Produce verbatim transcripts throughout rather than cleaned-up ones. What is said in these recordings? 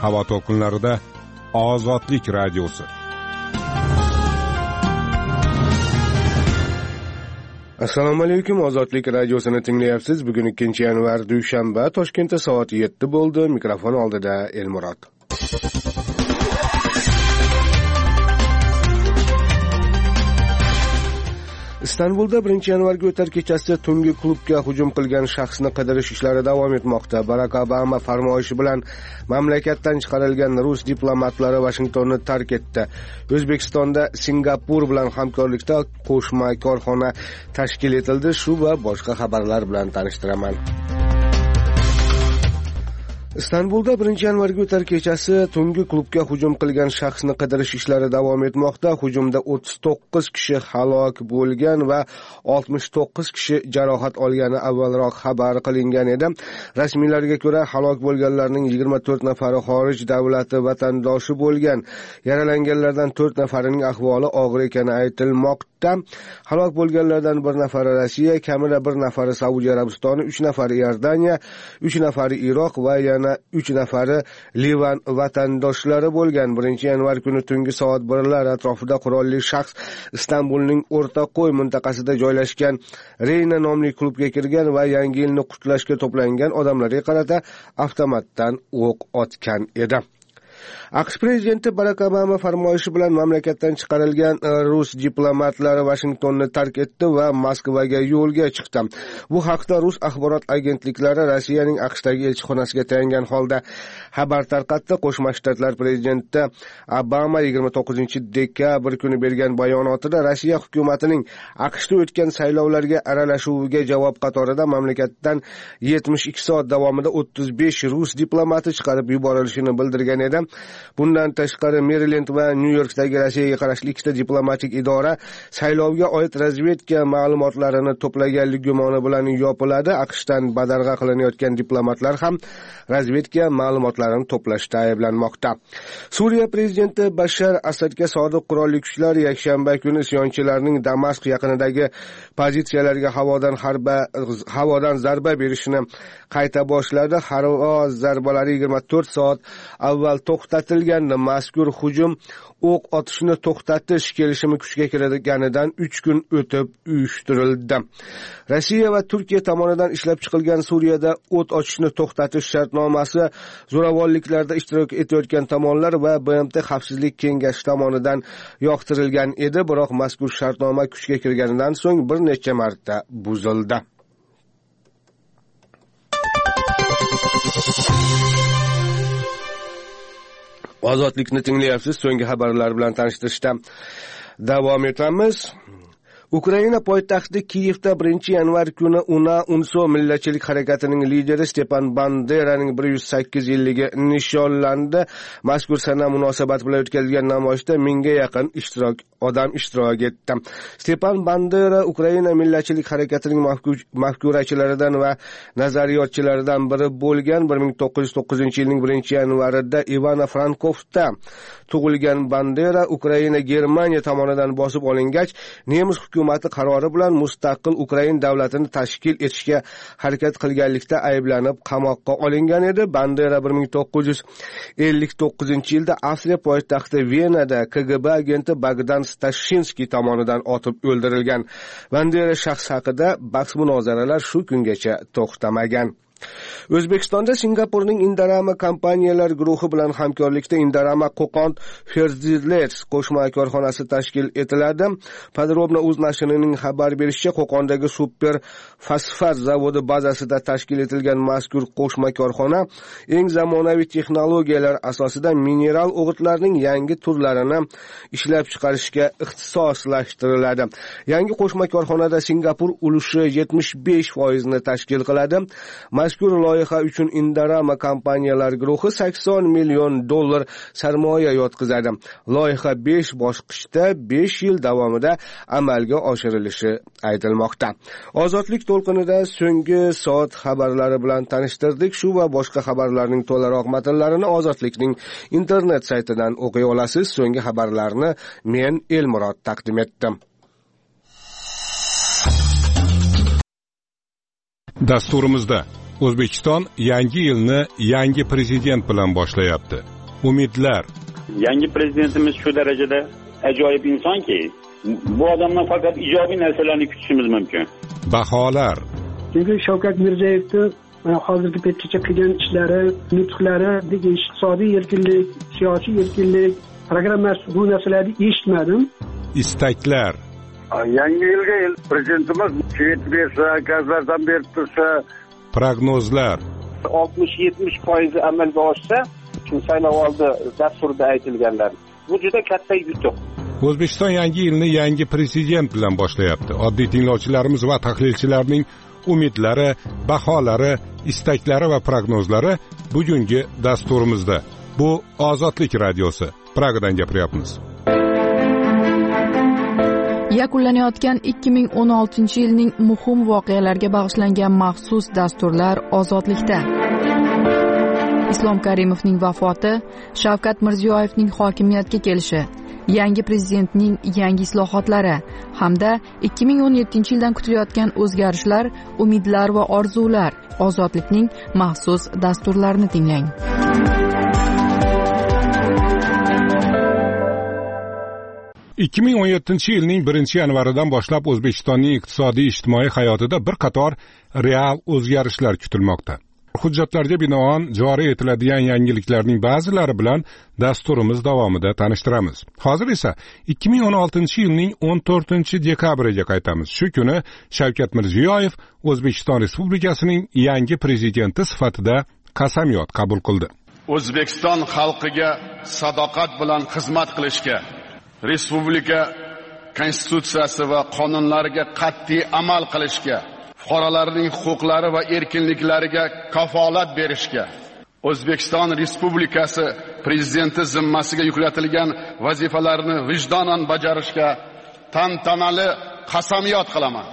havo to'lqinlarida Ozodlik radiosi. Assalomu alaykum, Ozodlik radiosini tinglayapsiz. Bugun ikkinchi yanvar dushanba, Toshkentda soat yetti bo'ldi. Mikrofon oldida Elmurod. Istanbulda birinchi yanvarga o'tar kechasida tungi klubga hujum qilgan shaxsni qidirish ishlari davom etmoqda. Barak Obama farmoyishi bilan mamlakatdan chiqarilgan rus diplomatlari Vashingtonni tark etdi. O'zbekistonda Singapur bilan hamkorlikda qo'shma korxona tashkil etildi. Shu va boshqa xabarlar bilan tanishtiraman. Istanbulda birinchi yanvarga o'tar kechasi tungi klubga hujum qilgan shaxsni qidirish ishlari davom etmoqda. Hujumda o'ttiz to'qqiz kishi halok bo'lgan va oltmish to'qqiz kishi jarohat olgani avvalroq xabar qilingan edi. Rasmiylarga ko'ra, halok bo'lganlarning yigirma to'rt nafari xorij davlati vatandoshi bo'lgan. Yaralanganlardan to'rt nafarining ahvoli og'ir ekani aytilmoqda. Halok bo'lganlardan bir nafari Rossiya, kamida bir nafari Saudiya Arabistoni, uch nafari Iordaniya, uch nafari Iroq va yana uch nafari Livan vatandoshlari bo'lgan. birinchi yanvar kuni tungi soat birlar atrofida qurolli shaxs Istanbulning O'rtaqo'y mintaqasida joylashgan Reyna nomli klubga kirgan va yangi yilni qutlashga to'plangan odamlarga qarata avtomatdan o'q otgan edi. AQSh prezidenti Barak Obama farmoyishi bilan mamlakatdan chiqarilgan rus diplomatlari Vashingtonni tark etdi va Moskvaga yo'lga chiqdi. Bu haqda rus axborot agentliklari Rossiyaning AQShdagi elchixonasiga tayangan holda xabar tarqatdi. Qo'shma Shtatlar prezidenti Obama yigirma to'qqizinchi dekabr kuni bergan bayonotida Rossiya hukumatining AQShda o'tgan saylovlarga aralashuviga javob qatorida mamlakatdan yetmish ikki soat davomida o'ttiz besh rus diplomati chiqarib yuborilishini bildirgan edi. Bundan tashqari Maryland va Nyu-Yorkdagi Rossiyaga qarashli ikkita diplomatik idora saylovga oid razvedka ma'lumotlarini to'plaganlik gumoni bilan yopiladi. AQShdan badarg'a qilinayotgan diplomatlar ham razvedka ma'lumotlarini to'plashda ayblanmoqda. Suriya prezidenti Bashar Asadga sodiq qurolli kuchlar yakshanba kuni isyonchilarning Damashq yaqinidagi pozitsiyalariga havodan harba havodan zarba berishini qayta boshladi. Havo zarbalari yigirma to'rt soat avval to'xtatilganda mazkur hujum o'q otishni to'xtatish kelishimi kuchga kirganidan uch kun o'tib uyushtirildi. Rossiya va Turkiya tomonidan ishlab chiqilgan Suriyada o't ochishni to'xtatish shartnomasi zo'ravonliklarda ishtirok etayotgan tomonlar va B M T Xavfsizlik kengashi tomonidan yoqtirilgan edi, biroq mazkur shartnoma kuchga kirganidan so'ng bir necha marta buzildi. Ozodlikni tinglayapsiz. So'nggi xabarlar bilan tanishtirishda davom etamiz. Ukraina poytaxti Kiyevda birinchi yanvar kuni Una Unso millatchilik harakatining lideri Stepan Banderaning bir yuz sakkiz yilligi nishonlandi. Mazkur sana munosabat bilan o'tkazilgan namoyishda mingga yaqin ishtirok odam ishtirok etdi. Stepan Bandera Ukraina millatchilik harakatining mafkurachilaridan va nazariyotchilaridan biri bo'lgan. bir ming to'qqiz yuz to'qqizinchi yilning birinchi yanvarida Ivano-Frankovda tug'ilgan Bandera Ukraina Germaniya tomonidan bosib olingach, Nemis hukumati qarori bilan mustaqil Ukraina davlatini tashkil etishga harakat qilganlikda ayblanib qamoqqa olingan edi. Bandera bir ming to'qqiz yuz ellik to'qqizinchi yilda Avstriya poytaxti Venada K G B agenti Bogdan Stashinsky tomonidan otib o'ldirilgan. Bandera shaxs haqida bahs munozaralar shu kungacha to'xtamagan. O'zbekistonda Singapurning Indorama kompaniyalar guruhi bilan hamkorlikda Indorama Qo'qon Fertilers qo'shma korxonasi tashkil etiladi. Podrobno uz nashrining xabar berishicha, Qo'qondagi super fosfat zavodi bazasida tashkil etilgan mazkur qo'shma korxona eng zamonaviy texnologiyalar asosida mineral o'g'itlarning yangi turlarini ishlab chiqarishga ixtisoslashtiriladi. Yangi qo'shma korxonada Singapur ulushi yetmish besh foiz ni tashkil qiladi. Mazkur loyiha uchun Indorama kompaniyalar guruhi sakson million dollar sarmoya yotqizadi. Loyiha besh bosqichda besh yil davomida amalga oshirilishi aytilmoqda. Ozodlik to'lqinida so'nggi soat xabarlari bilan tanishtirdik. Shu va boshqa xabarlarning to'laroq matnlarini Ozodlikning internet saytidan o'qiy olasiz. So'nggi xabarlarni men Elmurod taqdim etdim. Dasturimizda O'zbekiston yangi yilni yangi prezident bilan boshlayapti. umidlar. Yangi prezidentimiz shu darajada ajoyib insonki, bu odamdan faqat ijobiy narsalarni kutishimiz mumkin. Baholar. Chunki Shavkat Mirziyoyevning hozirgi paytgacha qilgan ishlari, nutqlari, iqtisodiy erkinlik, siyosiy erkinlik programmasi, bu narsalarni eshitmadim. Istaklar. Yangi yilga prezidentimiz kredit bersa, gazlardan berib tursa, prognozlar. oltmish yetmish foiz amalga oshsa, shu saylovoldi dasturida aytilganlar. Bu juda katta yutuq. O'zbekiston yangi yilni yangi prezident bilan boshlayapti. Oddiy tinglovchilarimiz va tahlilchilarning umidlari, baholari, istaklari va prognozlari bugungi dasturimizda. Bu Ozodlik radiosi. Pragadan gapiryapmiz. Yakunlanayotgan ikki ming o'n oltinchi yilning muhim voqealarga bag'ishlangan maxsus dasturlar Ozodlikda. Islom Karimovning vafoti, Shavkat Mirziyoyevning hokimiyatga kelishi, yangi prezidentning yangi islohotlari hamda ikki ming o'n yettinchi yildan kutilayotgan o'zgarishlar, umidlar va orzular. Ozodlikning maxsus dasturlarini tinglang. ikki ming o'n yettinchi yilning birinchi yanvaridan boshlab O'zbekistonning iqtisodiy ijtimoiy hayotida bir qator real o'zgarishlar kutilmoqda. Hujjatlarga binoan joriy etiladigan yangiliklarning ba'zilari bilan dasturimiz davomida tanishtiramiz. Hozir esa ikki ming o'n oltinchi yilning o'n to'rtinchi dekabriga qaytamiz. Shu kuni Shavkat Mirziyoyev O'zbekiston Respublikasining yangi prezidenti sifatida qasamyod qabul qildi. O'zbekiston xalqiga sadoqat bilan xizmat qilishga, Respublika konstitutsiyasi va qonunlariga qat'iy amal qilishga, fuqarolarning huquqlari va erkinliklariga kafolat berishga, O'zbekiston Respublikasi prezidenti zimmasiga yuklatilgan vazifalarni vijdonan bajarishga tantanali qasamyod qilaman.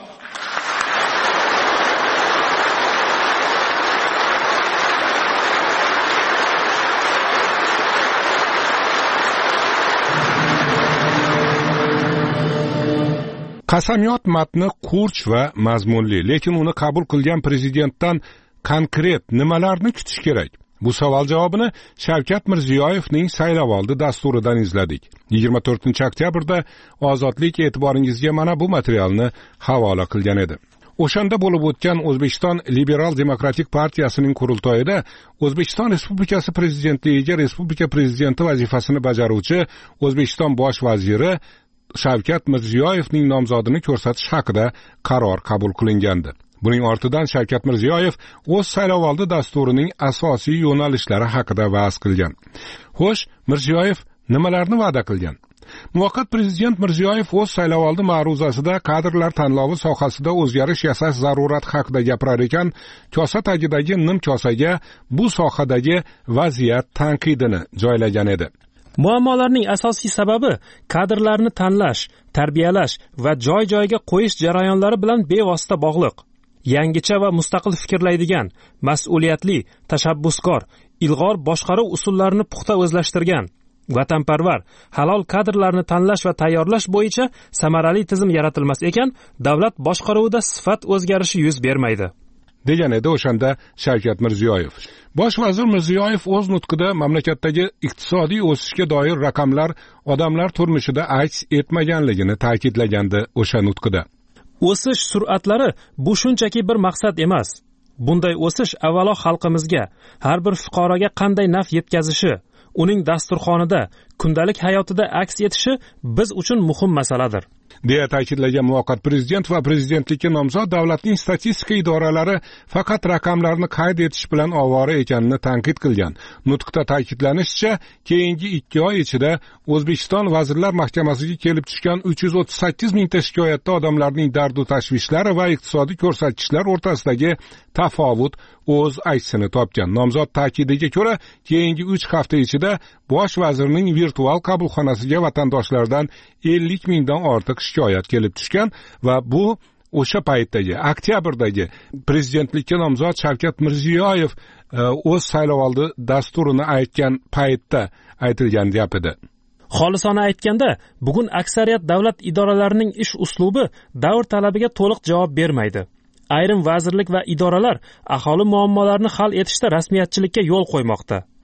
Qasamyod matni qurch va mazmunli, lekin uni qabul qilgan prezidentdan konkret nimalarni kutish kerak? Bu savol javobini Shavkat Mirziyoyevning saylovoldi dasturidan izladik. yigirma to'rtinchi oktyabrda Ozodlik e'tiboringizga mana bu materialni havola qilgan edi. O'shanda bo'lib o'tgan O'zbekiston Liberal Demokratik partiyasining qurultoyida O'zbekiston Respublikasi prezidentligiga respublika prezidenti vazifasini bajaruvchi O'zbekiston bosh vaziri Shavkat Mirziyoyevning nomzodini ko'rsatish haqida qaror qabul qilingandi. Buning ortidan Shavkat Mirziyoyev o'z saylovoldi dasturining asosiy yo'nalishlari haqida va'z qilgan. Xo'sh, Mirziyoyev nimalarni va'da qilgan? Muvaqqat prezident Mirziyoyev o'z saylovoldi ma'ruzasida kadrlar tanlovi sohasida o'zgarish yasash zarurati haqida gapirar ekan, kosa tagidagi nim kosaga bu sohadagi vaziyat tanqidini joylagan edi. Muammolarning asosiy sababi kadrlarni tanlash, tarbiyalash va joy-joyiga qo'yish jarayonlari bilan bevosita bog'liq. Yangicha va mustaqil fikrlaydigan, mas'uliyatli, tashabbuskor, ilg'or boshqaruv usullarini puxta o'zlashtirgan, vatanparvar, halol kadrlarni tanlash va tayyorlash bo'yicha samarali tizim yaratilmas ekan, davlat boshqaruvida sifat o'zgarishi yuz bermaydi. degan edi o'shanda Shavkat Mirziyoyev. Bosh vazir Mirziyoyev o'z nutqida mamlakatdagi iqtisodiy o'sishga doir raqamlar odamlar turmushida aks etmaganligini ta'kidlagandi o'sha nutqida. O'sish sur'atlari bu shunchaki bir maqsad emas. Bunday o'sish avvalo xalqimizga, har bir fuqaroga qanday naf yetkazishi, uning dasturxonida, kundalik hayotida aks etishi biz uchun muhim masaladir. deya ta'kidlagan muvaqqat prezident va prezidentlikka nomzod davlatning statistika idoralari faqat raqamlarni qayd etish bilan ovora ekanini tanqid qilgan. Nutqda ta'kidlanishicha, keyingi ikki oy ichida O'zbekiston Vazirlar Mahkamasiga kelib tushgan uch yuz o'ttiz sakkiz mingta shikoyatda odamlarning dardu tashvishlari va iqtisodiy ko'rsatkichlar o'rtasidagi tafovut o'z aksini topgan. Nomzod ta'kidiga ko'ra, keyingi uch hafta ichida bosh vazirning virtual qabulxonasiga vatandoshlardan ellik mingdan ortiq shikoyat kelib tushgan va bu o'sha paytdagi oktyabrdagi prezidentlikka nomzod Shavkat Mirziyoyev o'z saylovoldi dasturini aytgan paytda aytilgan gap edi. Xolisona aytganda, bugun aksariyat davlat idoralarining ish uslubi davr talabiga to'liq javob bermaydi. Ayrim vazirlik va idoralar aholi muammolarini hal etishda rasmiyatchilikka yo'l qo'ymoqda.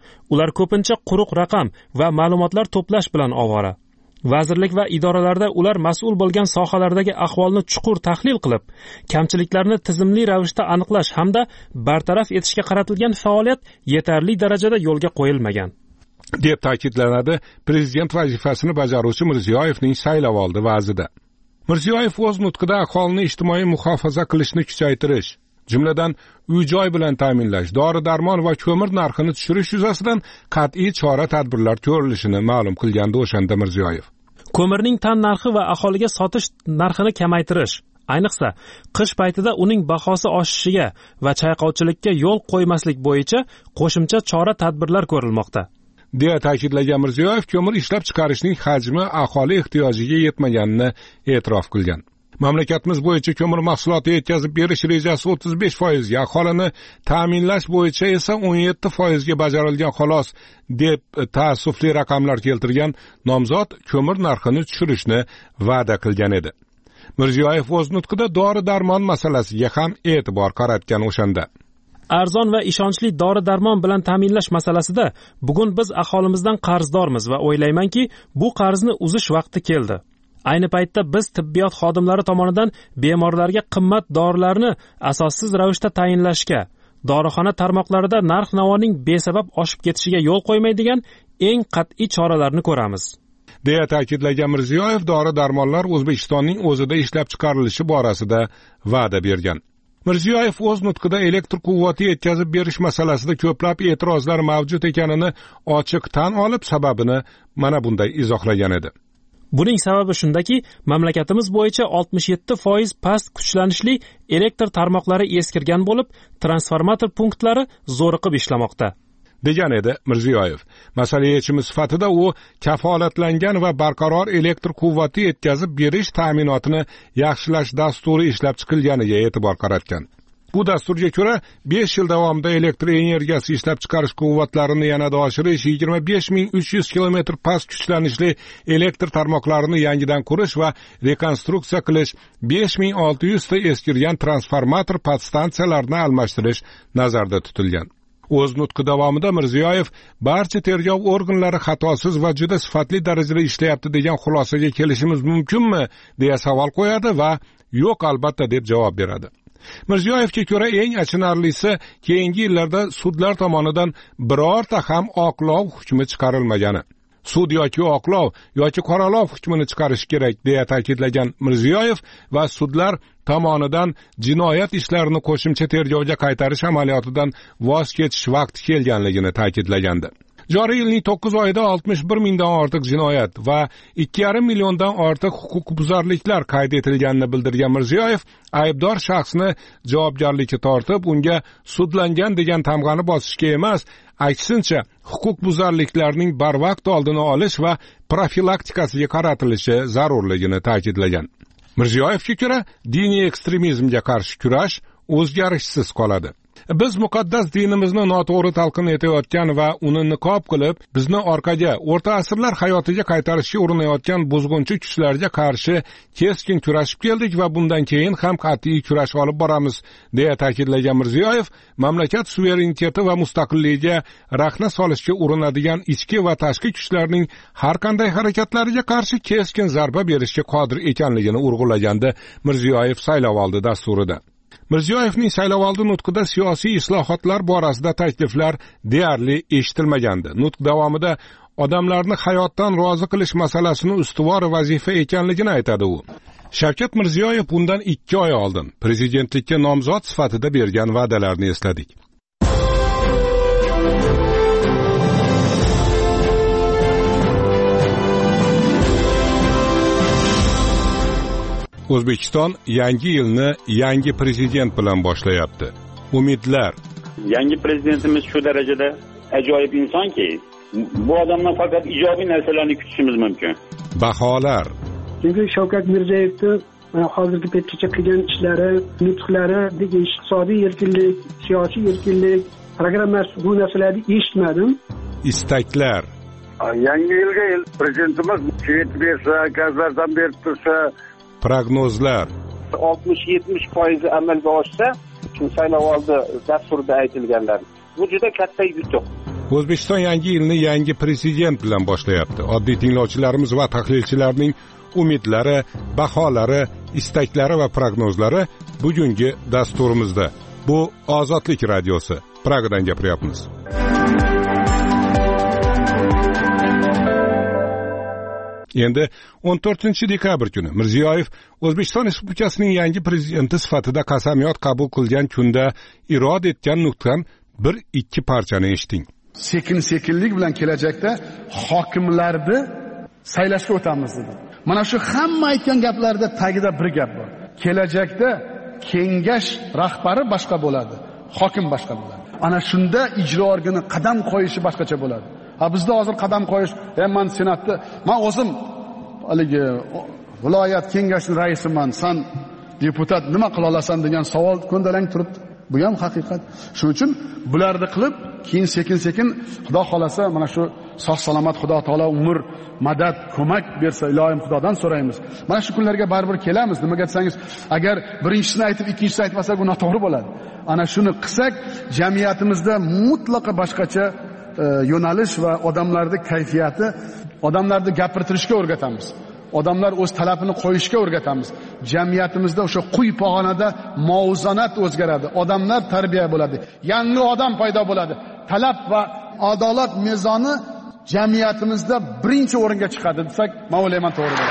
Ular ko'pincha quruq raqam va ma'lumotlar to'plash bilan ovora. Vazirlik va idoralarda ular mas'ul bo'lgan sohalardagi ahvolni chuqur tahlil qilib, kamchiliklarni tizimli ravishda aniqlash hamda bartaraf etishga qaratilgan faoliyat yetarli darajada yo'lga qo'yilmagan, deb ta'kidlanadi prezident vazifasini bajaruvchi Mirziyoyevning saylovoldi va'zida. Mirziyoyev o'z nutqida aholini ijtimoiy muhofaza qilishni kuchaytirish, jumladan uy-joy bilan ta'minlash, dori-darmon va ko'mir narxini tushirish yuzasidan qat'iy chora-tadbirlar ko'rilishini ma'lum qilgandi o'shanda Mirziyoyev. Ko'mirning tan narxi va aholiga sotish narxini kamaytirish, ayniqsa qish paytida uning bahosi oshishiga va chayqovchilikka yo'l qo'ymaslik bo'yicha qo'shimcha chora-tadbirlar ko'rilmoqda, deya ta'kidlagan Mirziyoyev ko'mir ishlab chiqarishning hajmi aholi ehtiyojiga yetmaganini e'tirof qilgan. Mamlakatimiz bo'yicha ko'mir mahsuloti yetkazib berish rejasi o'ttiz besh foizga, aholini ta'minlash bo'yicha esa o'n yetti foizga bajarilgan xolos, deb ta'assufli raqamlar keltirgan nomzod ko'mir narxini tushirishni va'da qilgan edi. Mirziyoyev o'z nutqida dori-darmon masalasiga ham e'tibor qaratgan o'shanda. Arzon va ishonchli dori-darmon bilan ta'minlash masalasida bugun biz aholimizdan qarzdormiz va o'ylaymanki, bu qarzni uzish vaqti keldi. Ayni paytda biz tibbiyot xodimlari tomonidan bemorlarga qimmat dorilarni asossiz ravishda tayinlashga, dorixona tarmoqlarida narx-navoning besabab oshib ketishiga yo'l qo'ymaydigan eng qat'iy choralarni ko'ramiz, deya ta'kidlagan Mirziyoyev dori-darmonlar O'zbekistonning o'zida ishlab chiqarilishi borasida va'da bergan. Mirziyoyev o'z nutqida elektr quvvati yetkazib berish masalasida ko'plab e'tirozlar mavjud ekanini ochiq tan olib, sababini mana bunday izohlagan edi. Buning sababi shundaki, mamlakatimiz bo'yicha oltmish yetti foiz past kuchlanishli elektr tarmoqlari eskirgan bo'lib, transformator punktlari zo'riqib ishlamoqda, degan edi Mirziyoyev. Masala yechimi sifatida u kafolatlangan va barqaror elektr quvvati yetkazib berish ta'minotini yaxshilash dasturi ishlab chiqilganiga e'tibor qaratgan. Bu dasturga ko'ra besh yil davomida elektr energiyasi ishlab chiqarish quvvatlarini yanada oshirish, yigirma besh ming uch yuz kilometr past kuchlanishli elektr tarmoqlarini yangidan qurish va rekonstruksiya qilish, besh ming olti yuz ta eskirgan transformator podstansiyalarini almashtirish nazarda tutilgan. O'z nutqi davomida Mirziyoyev barcha tergov organlari xatosiz va juda sifatli darajada ishlayapti degan xulosaga kelishimiz mumkinmi, deya savol qo'yadi va yo'q albatta deb javob beradi. Mirziyoyevga ko'ra eng achinarlisi, keyingi yillarda sudlar tomonidan birorta ham oqlov hukmi chiqarilmagani. Sud yoki oqlov yoki qoralov hukmini chiqarish kerak, deya ta'kidlagan Mirziyoyev va sudlar tomonidan jinoyat ishlarini qo'shimcha tergovga qaytarish amaliyotidan voz kechish vaqti kelganligini ta'kidlagandi. Joriy yilning to'qqiz oyida oltmish bir mingdan ortiq jinoyat va ikki yarim milliondan ortiq huquqbuzarliklar qayd etilganini bildirgan Mirziyoyev, aybdor shaxsni javobgarlikka tortib, unga sudlangan degan tamg'ani bosishga emas, aksincha huquqbuzarliklarning barvaqt oldini olish va profilaktikasiga qaratilishi zarurligini ta'kidlagan. Mirziyoyevga ko'ra, diniy ekstremizmga qarshi kurash o'zgarishsiz qoladi. Biz muqaddas dinimizni noto'g'ri talqin etayotgan va uni niqob qilib, bizni orqaga, o'rta asrlar hayotiga qaytarishga urinayotgan buzg'unchi kuchlarga qarshi keskin kurashib keldik va bundan keyin ham qat'iy kurash olib boramiz, deya ta'kidlagan Mirziyoyev, mamlakat suvereniteti va mustaqilligiga raxna solishga urinadigan ichki va tashqi kuchlarning har qanday harakatlariga qarshi keskin zarba berishga qodir ekanligini urg'ulagandi Mirziyoyev saylovoldi dasturida. Mirziyoyevning saylovoldi nutqida siyosiy islohotlar borasida takliflar deyarli eshitilmagandi. Nutq davomida odamlarni hayotdan rozi qilish masalasini ustuvor vazifa ekanligini aytadi u. Shavkat Mirziyoyev bundan ikki oy oldin prezidentlikka nomzod sifatida bergan va'dalarni esladik. O'zbekiston yangi yilni yangi prezident bilan boshlayapti. Umidlar. Yangi prezidentimiz shu darajada ajoyib insonki, bu odamdan faqat ijobiy narsalarni kutishimiz mumkin. Baholar. Chunki Shavkat Mirziyoyevni hozirgi paytgacha qilgan ishlari, nutqlari, iqtisodiy erkinlik, siyosiy erkinlik, programmasi, bu narsalarni eshitmadim. Istaklar. Yangi yilga prezidentimiz chivit bersa, gazlardan berib tursa, prognozlar. oltmish yetmish foiz amalga oshsa, shu saylovoldi dasturida aytilganlar. Bu juda katta yutuq. O'zbekiston yangi yilni yangi prezident bilan boshlayapti. Oddiy tinglovchilarimiz va tahlilchilarning umidlari, baholari, istaklari va prognozlari bugungi dasturimizda. Bu Ozodlik radiosi. Pragadan gapiryapmiz. Endi o'n to'rtinchi dekabr kuni Mirziyoyev O'zbekiston Respublikasining yangi prezidenti sifatida qasamyod qabul qilgan kunda irod etgan nutqdan bir ikki parchani eshiting. Sekin-sekinlik bilan kelajakda hokimlarni saylashga o'tamiz dedi. Mana shu hamma aytgan gaplarda tagida bir gap bor. Kelajakda kengash rahbari boshqa bo'ladi, hokim boshqa bo'ladi. Ana shunda ijro organi qadam qo'yishi boshqacha bo'ladi. Ha bizda hozir qadam qo'yish, men senatda, men o'zim haligi viloyat kengashining raisiman, sen deputat nima qila olasan degan savol ko'ndalang turibdi. Bu ham haqiqat. Shuning uchun bularni qilib, keyin sekin-sekin Xudo xolasa mana shu sog' salomat Xudo taolo umr, madad, ko'mak bersa ilohim Xudodan so'raymiz. Mana shu kunlarga baribir kelamiz. Nimaga desangiz, agar birinchisini aytib ikkinchisini aytmasak bu noto'g'ri bo'ladi. Ana shuni qilsak, jamiyatimizda mutlaqo boshqacha e, yo'nalish va odamlarning kayfiyati, odamlarni gapirtirishga o'rgatamiz. Odamlar o'z talabini qo'yishga o'rgatamiz. Jamiyatimizda o'sha quyi pog'onada muvozanat o'zgaradi. Odamlar tarbiya bo'ladi. Yangi odam paydo bo'ladi. Talab va adolat mezoni jamiyatimizda birinchi o'ringa chiqadi desak, men o'ylayman to'g'ri bo'ladi.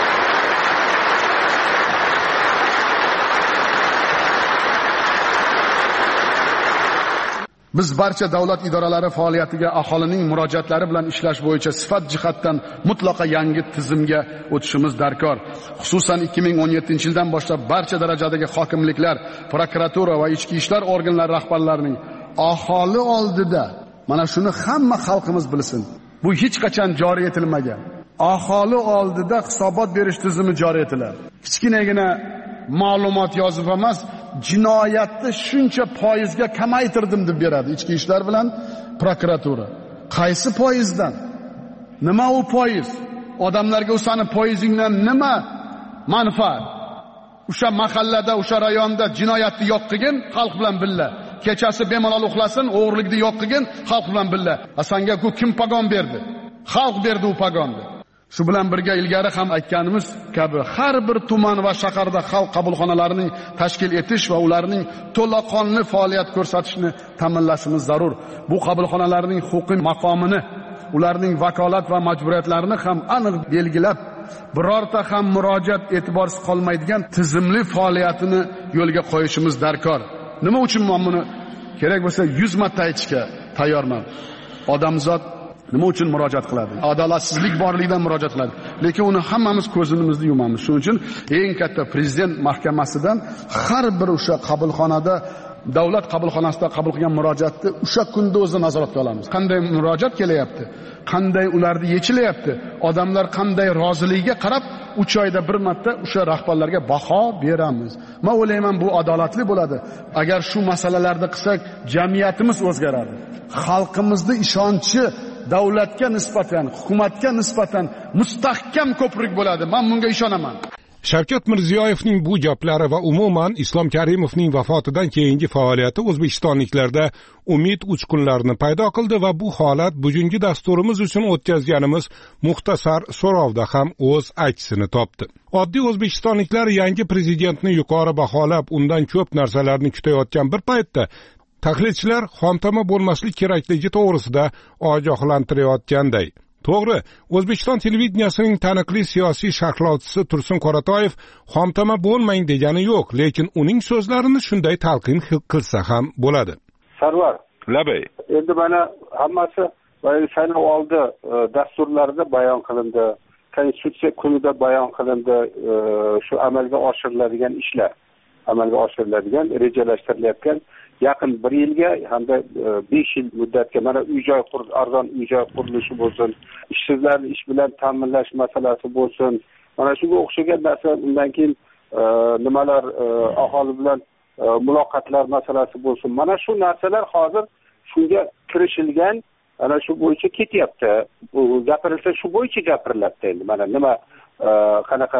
Biz barcha davlat idoralari faoliyatiga aholining murojaatlari bilan ishlash bo'yicha sifat jihatdan mutlaqo yangi tizimga o'tishimiz darkor. Xususan ikki ming o'n yettinchi yildan boshlab barcha darajadagi hokimliklar, prokuratura va ichki ishlar organlari rahbarlarining aholi oldida, mana shuni hamma xalqimiz bilsin. Bu hech qachon joriy etilmagan. Aholi oldida hisobot berish tizimi joriy etiladi. Kichkinagina ma'lumot yozib emas, jinoyatni shuncha foizga kamaytirdim deb beradi ichki ishlar bilan prokuratura. Qaysi foizdan? Nima u foiz? Odamlarga o'sani foizingdan nima manfaat? O'sha mahallada, o'sha rayonda jinoyatni yo'q qilgin, xalq bilan billa. Kechasi bemalol uxlasin, o'g'irlikni yo'q qilgin, xalq bilan billa. Asanga ku kim pagon berdi? Xalq berdi u pagonni. Shu bilan birga ilgari ham aytganimiz kabi har bir tuman va shaharda xalq qabulxonalarining tashkil etish va ularning to'laqonli faoliyat ko'rsatishni ta'minlashimiz zarur. Bu qabulxonalarning huquqiy maqomini, ularning vakolat va majburiyatlarini ham aniq belgilab, birorta ham murojaat e'tiborsiz qolmaydigan tizimli faoliyatini yo'lga qo'yishimiz darkor. Nima uchun men buni kerak bo'lsa yuz marta aytishga tayyorman. Odamzod nima uchun murojaat qiladi? Adolatsizlik borligidan murojaat qiladi. Lekin uni hammamiz ko'zimizni yumamiz. Shuning uchun eng katta prezident mahkamasidan har bir o'sha qabulxonada, davlat qabulxonasida qabul qilgan murojaatni o'sha kunda o'zi nazoratga olamiz. Qanday murojaat kelyapti? Qanday ularni yechilyapti? Odamlar qanday roziligiga qarab uch oyda bir marta o'sha rahbarlarga baho beramiz. Men o'ylayman bu adolatli bo'ladi. Agar shu masalalarni qilsak, jamiyatimiz o'zgaradi. Xalqimizning ishonchi davlatga nisbatan, hukumatga nisbatan mustahkam ko'prik bo'ladi. Men bunga ishonaman. Shavkat Mirziyoyevning bu gaplari va umuman Islom Karimovning vafotidan keyingi faoliyati o'zbekistonliklarda umid uchqunlarini paydo qildi va bu holat bugungi dasturimiz uchun o'tkazganimiz muxtasar so'rovda ham o'z aksini topdi. Oddiy o'zbekistonliklar yangi prezidentni yuqori baholab, undan ko'p narsalarni kutayotgan bir paytda tahlilchilar xomtama bo'lmaslik kerakligi to'g'risida ogohlantirayotganday. To'g'ri, O'zbekiston televideniyasining taniqli siyosiy sharhlovchisi Tursun Qoratoyev xomtama bo'lmang degani yo'q, lekin uning so'zlarini shunday talqin qilsa ham bo'ladi. Sarvar, Labay. Endi mana hammasi saylov oldi dasturlarida bayon qilindi, konstitutsiya kunida bayon qilindi, shu amalga oshiriladigan ishlar, amalga oshiriladigan, rejalashtirilayotgan yaqin bir yilga hamda besh yil muddatga mana uy-joy qurish, arzon uy-joy qurilishi bo'lsin, ishsizlarni ish bilan ta'minlash masalasi bo'lsin, mana shunga o'xshagan narsa, undan keyin nimalar aholi bilan muloqotlar masalasi bo'lsin. Mana shu narsalar hozir shunga kirishilgan, ana shu bo'yicha ketyapti. Bu gapirilsa shu bo'yicha gapiriladi endi. Mana nima qanaqa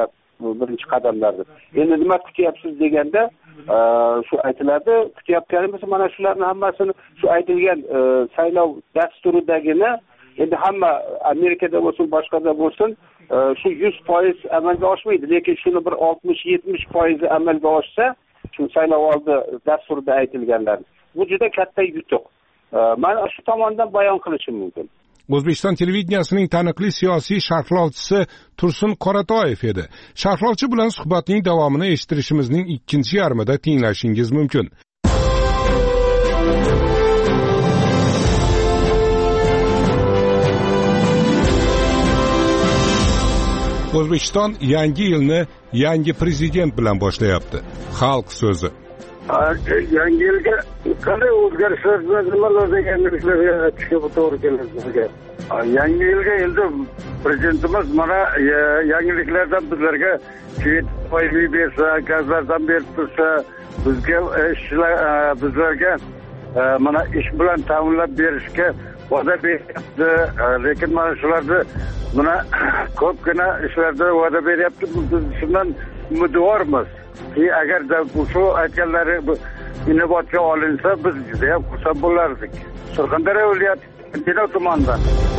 birinchi qadamlardir. Endi nima kutyapsiz deganda shu aytiladi, kutayotganimiz mana shularning hammasini shu aytilgan saylov dasturidagini endi hamma Amerikada bo'lsin, boshqada bo'lsin shu yuz foiz amalga oshmaydi, lekin shuni bir oltmish yetmish foiz amalga oshsa, shu saylovoldi dasturida aytilganlar. Bu juda katta yutuq. Men shu tomondan bayon qilishim mumkin. O'zbekiston televideniyasining taniqli siyosiy sharhlovchisi Tursun Qoratoyev edi. Sharhlovchi bilan suhbatning davomini eshittirishimizning ikkinchi yarmida tinglashingiz mumkin. O'zbekiston yangi yilni yangi prezident bilan boshlayapti. Xalq so'zi. Yangi yilga qanday o'zgarishlar bilan nimalar deganliklarga chiqib to'g'ri keladi. Yangi yilga endi prezidentimiz mana yangiliklardan bizlarga chivit foyli bersa, gazlardan berib tursa, bizga ishlar bizlarga mana ish bilan ta'minlab berishga va'da beryapti. Lekin mana shularni mana ko'pgina ishlarda va'da beryapti. Biz shundan umidvormiz. Ki agarda bu shu aytganlari inobatga olinsa, biz juda ham xursand bo'lardik. Surxondaryo viloyati Denov tumanidan.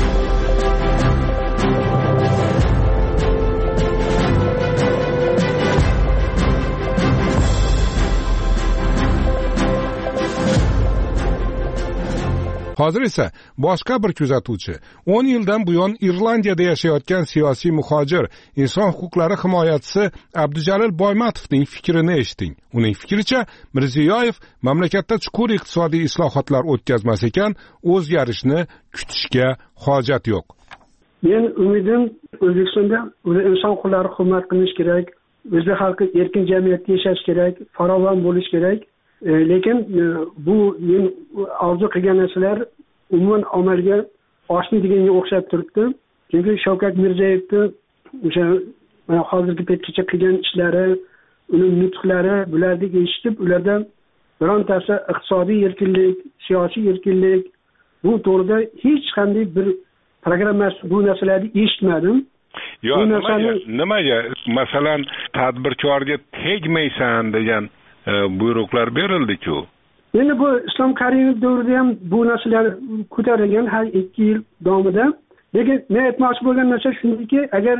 Hozir esa boshqa bir kuzatuvchi, o'n yildan buyon Irlandiyada yashayotgan siyosiy muhojir, inson huquqlari himoyachisi Abdujalil Boymatovning fikrini eshiting. Uning fikricha, Mirziyoyev mamlakatda chuqur iqtisodiy islohotlar o'tkazmas ekan, o'zgarishni kutishga hojat yo'q. Men umidim O'zbekistonda inson huquqlari hurmat qilinish kerak, o'zbek xalqi erkin jamiyatda yashash kerak, farovon bo'lish kerak. E, lekin e, bu men orzu qilgan narsalar umuman amalga oshmaydiganga o'xshab turibdi. Chunki Shavkat Mirziyoyevni o'sha mana hozirgi paytgacha qilgan ishlari, uning nutqlari, bularni eshitib, ulardan birontasi iqtisodiy erkinlik, siyosiy erkinlik, bu to'g'rida hech qanday bir programmasi, bu narsalarni eshitmadim. Yo'q, nimaga, nimaga masalan tadbirkorga tegmaysan degan buyruqlar berildi-ku. Endi bu Islom Karimov davrida ham bu narsalar ko'tarilgan har ikki yil davomida. Lekin men aytmoqchi bo'lgan narsa shundaki, agar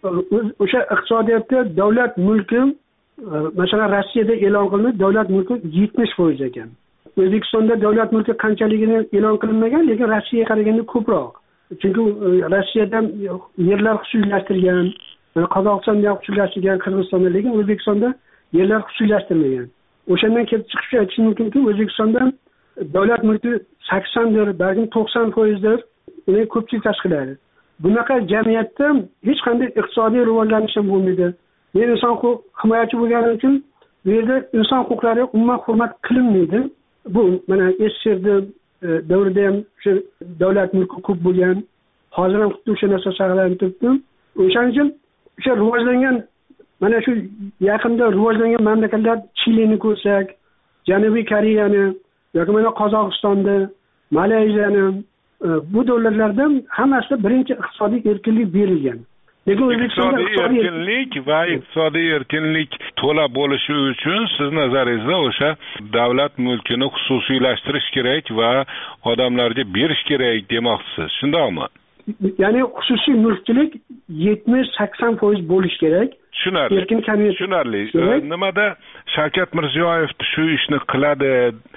o'sha iqtisodiyotda davlat mulki, masalan Rossiyada e'lon qilinib, davlat mulki yetmish foiz ekan. O'zbekistonda davlat mulki qanchaligini e'lon qilinmagan, lekin Rossiyaga qaraganda ko'proq. Chunki Rossiyada yerlar xususiylashtirilgan, Qozog'istonda xususiylashtirilgan, Qirg'izistonda, lekin O'zbekistonda yerlar xususiylashtirilmagan. O'shandan kelib chiqib aytish mumkinki, O'zbekistonda davlat mulki saksondir, balki to'qson foizdir, uni ko'pchilik tashkil qiladi. Bunaqa jamiyatda hech qanday iqtisodiy rivojlanish ham bo'lmaydi. Men inson huquq himoyachi bo'lganim uchun bu yerda inson huquqlari umuman hurmat qilinmaydi. Bu mana SSRda davrida ham o'sha davlat mulki ko'p bo'lgan, hozir ham xuddi o'sha narsa saqlanib turibdi. O'shaning uchun o'sha rivojlangan, mana shu yaqinda rivojlangan mamlakatlar Chilini ko'rsak, Janubiy Koreyani yoki mana Qozog'istonni, Malayziyani, bu davlatlarda hammasida birinchi iqtisodiy erkinlik berilgan. Lekin O'zbekistonda iqtisodiy erkinlik va iqtisodiy erkinlik to'la bo'lishi uchun siz nazaringizda o'sha davlat mulkini xususiylashtirish kerak va odamlarga berish kerak demoqchisiz, shundaymi? Ya'ni xususiy mulkchilik yetmish sakson foiz bo'lish kerak. Tushunarli. Erkin kamiyat. Tushunarli. Nimada Shavkat Mirziyoyev shu ishni qiladi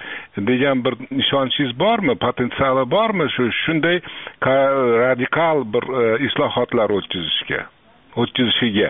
degan bir ishonchingiz bormi? Potensiali bormi shu shunday radikal bir islohotlar o'tkazishga, o'tkazishiga?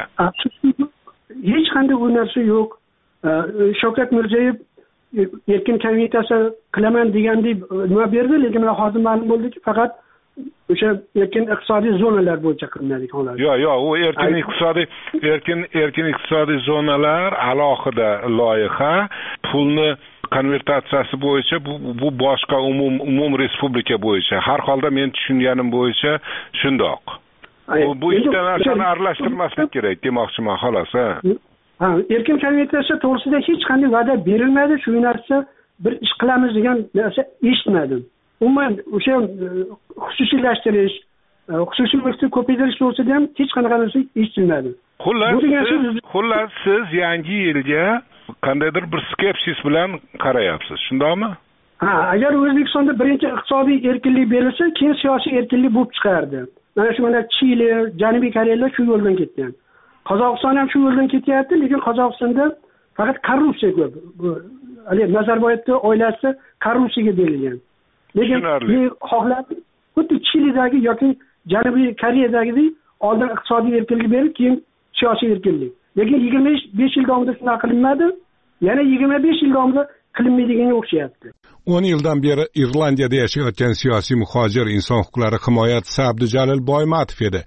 Hech qanday u narsa yo'q. Shavkat Mirziyoyev erkin kamiyatasi qilaman degandek nima berdi, lekin hozir ma'lum bo'ldiki, faqat o'sha erkin iqtisodiy zonalar bo'yicha qilinadi holat. Yo'q, yo'q, u erkin iqtisodiy erkin erkin iqtisodiy zonalar alohida loyiha, pulni konvertatsiyasi bo'yicha bu bu boshqa umum umum respublika bo'yicha. Har holda men tushunganim bo'yicha shundoq. Bu bu ikkita narsani aralashtirmaslik kerak demoqchiman xolos, ha. Ha, erkin konvertatsiya to'g'risida hech qanday va'da berilmadi, shu narsa bir ish qilamiz degan narsa eshitmadim. Umuman o'sha xususiylashtirish, xususiy mulkni ko'paytirish to'g'risida ham hech qanaqa narsa eshitilmadi. xullas siz xullas siz yangi yilga qandaydir bir skepsis bilan qarayapsiz, shundaymi? Ha, agar O'zbekistonda birinchi iqtisodiy erkinlik berilsa, keyin siyosiy erkinlik bo'lib chiqardi. Mana shu mana Chili, Janubiy Koreyalar shu yo'ldan ketgan. Qozog'iston ham shu yo'ldan ketyapti, lekin Qozog'istonda faqat korrupsiya ko'p. Bu Ali Nazarboyevning oilasi korrupsiyaga berilgan. Lekin men xohlab xuddi Chilidagi yoki Janubiy Koreyadagidek oldin iqtisodiy erkinlik berib, keyin siyosiy erkinlik. Lekin yigirma besh yil davomida shunday qilinmadi. Yana yigirma besh yil davomida qilinmaydiganga o'xshayapti. o'n yildan beri Irlandiyada yashayotgan siyosiy muhojir inson huquqlari himoyachisi Abdujalil Boymatov edi.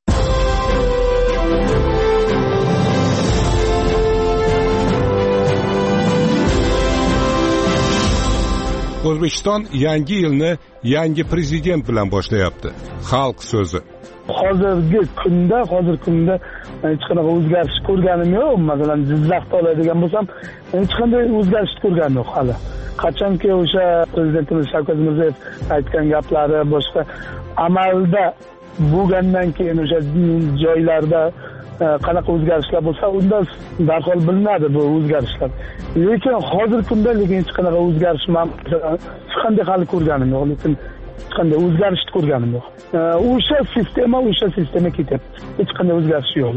O'zbekiston yangi yilni yangi prezident bilan boshlayapti. Xalq so'zi. Hozirgi kunda, hozir kunda hech qanaqa o'zgarish ko'rganim yo'q. Masalan, Jizzaxda oladigan bo'lsam, hech qanday o'zgarish ko'rganim yo'q hali. Qachonki o'sha prezidentimiz Shavkat Mirziyoyev aytgan gaplari boshqa amalda bo'lgandan keyin o'sha joylarda qanaqa o'zgarishlar bo'lsa, unda darhol bilinadi bu o'zgarishlar. Lekin hozir kunda lekin hech qanaqa o'zgarish men hech qanday hali ko'rganim yo'q. Lekin hech qanday o'zgarishni ko'rganim yo'q. O'sha sistema, o'sha sistema ketyapti. Hech qanday o'zgarish yo'q.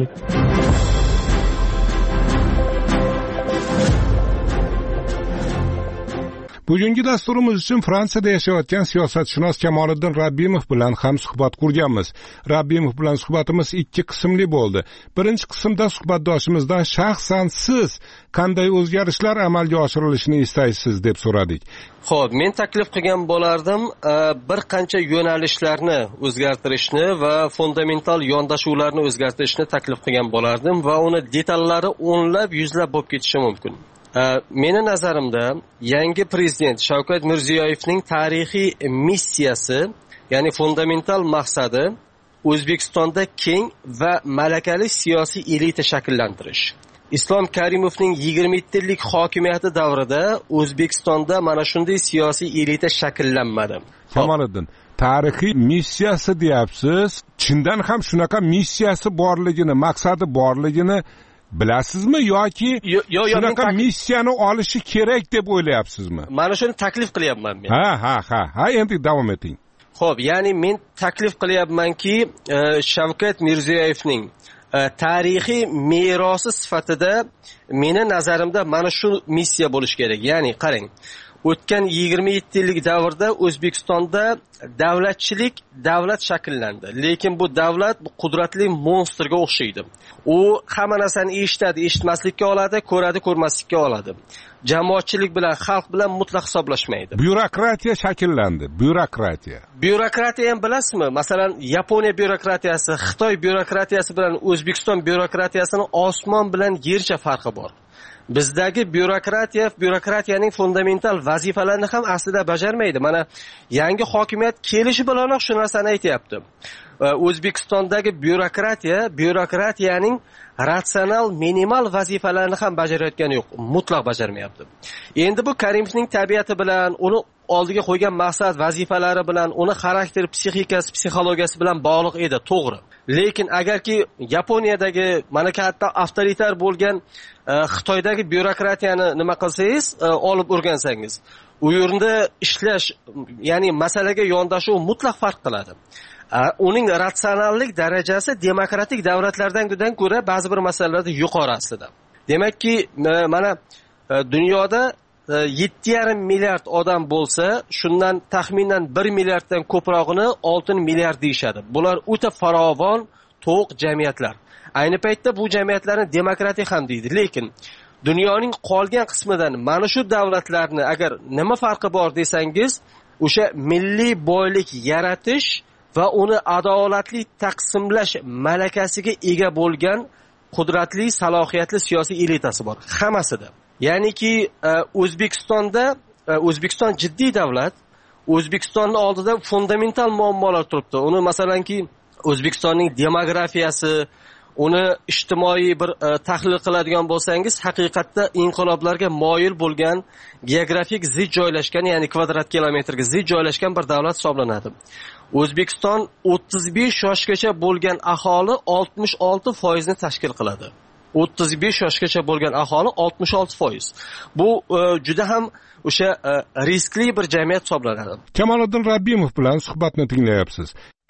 Bugungi dasturimiz uchun Fransiyada yashayotgan siyosatshunos Kamoliddin Rabbimov bilan ham suhbat qurganmiz. Rabbimov bilan suhbatimiz ikki qismli bo'ldi. Birinchi qismda suhbatdoshimizdan shaxsan siz qanday o'zgarishlar amalga oshirilishini istaysiz deb so'radik. Xo'p, men taklif qilgan bo'lardim bir qancha yo'nalishlarni o'zgartirishni va fundamental yondashuvlarni o'zgartirishni taklif qilgan bo'lardim va uni detallari o'nlab, yuzlab bo'lib ketishi mumkin. Meni nazarimda yangi prezident Shavkat Mirziyoyevning tarixiy missiyasi, ya'ni fundamental maqsadi O'zbekistonda keng va malakali siyosiy elita shakllantirish. Islom Karimovning yigirma yetti yillik hokimiyati davrida O'zbekistonda mana shunday siyosiy elita shakllanmadi. Kamoliddin, tarixiy missiyasi deyapsiz, chindan ham shunaqa missiyasi borligini, maqsadi borligini bilasizmi yoki shunaqa missiyani olishi kerak deb o'ylayapsizmi? Mana shuni taklif qilyapman men. Ha, ha, ha. Ha, endi davom eting. Xo'p, ya'ni men taklif qilyapmanki, Shavkat Mirziyoyevning tarixiy merosi sifatida meni nazarimda mana shu missiya bo'lish kerak. Ya'ni qarang, o'tgan yigirma yetti yillik davrda O'zbekistonda davlatchilik davlat shakllandi. Lekin bu davlat qudratli monsterga o'xshaydi. U hamma narsani eshitadi, eshitmaslikka oladi, ko'radi, ko'rmaslikka oladi. Jamoatchilik bilan, xalq bilan mutlaq hisoblashmaydi. Byurokratiya shakllandi, byurokratiya. Byurokratiya ham bilasizmi? Masalan, Yaponiya byurokratiyasi, Xitoy byurokratiyasi bilan O'zbekiston byurokratiyasining osmon bilan yercha farqi bor. Bizdagi byurokratiya, byurokratiyaning fundamental vazifalarini ham aslida bajarmaydi. Mana yangi hokimiyat kelishi bilanoq shu narsani aytayapti. O'zbekistondagi byurokratiya, byurokratiyaning ratsional, minimal vazifalarini ham bajarayotgani yo'q, mutlaq bajarmayapti. Endi bu Karimovning tabiati bilan, uni oldiga qo'ygan maqsad, vazifalari bilan, uni xarakteri, psixikasi, psixologiyasi bilan bog'liq edi, to'g'ri. Lekin agarki Yaponiyadagi mana katta avtoritar bo'lgan Xitoydagi byurokratiyani nima qilsangiz, olib o'rgansangiz, u yerda ishlash, ya'ni masalaga yondashuv mutlaq farq qiladi. Uning ratsionallik darajasi demokratik davlatlardan ko'ra ba'zi bir masalalarda yuqori aslida. Demakki, mana dunyoda yetti yarim milliard odam bo'lsa, shundan taxminan bir milliarddan ko'prog'ini olti milliard deyshadi. Bular o'ta farovon, to'q jamiyatlar. Ayni paytda bu jamiyatlarni demokratik ham deydi. Lekin dunyoning qolgan qismidan mana shu davlatlarni agar nima farqi bor desangiz, o'sha milliy boylik yaratish va uni adolatli taqsimlash malakasiga ega bo'lgan qudratli, salohiyatli siyosiy elitasi bor hammasida. Ya'niki O'zbekistonda, O'zbekiston jiddiy davlat, O'zbekistonning oldida fundamental muammolar turibdi. Uni masalanki O'zbekistonning demografiyasi, uni ijtimoiy bir e, tahlil qiladigan bo'lsangiz, haqiqatda inqiloblarga moyil bo'lgan, geografik zid joylashgan, ya'ni kvadrat kilometrga zid joylashgan bir davlat hisoblanadi. O'zbekiston o'ttiz besh yoshgacha bo'lgan aholi oltmish olti foizni tashkil qiladi. o'ttiz besh yoshgacha bo'lgan aholi oltmish olti foiz. Bu e, juda ham o'sha e, riskli bir jamiyat hisoblanadi. Kamoliddin Rabbimov bilan suhbatni tinglayapsiz.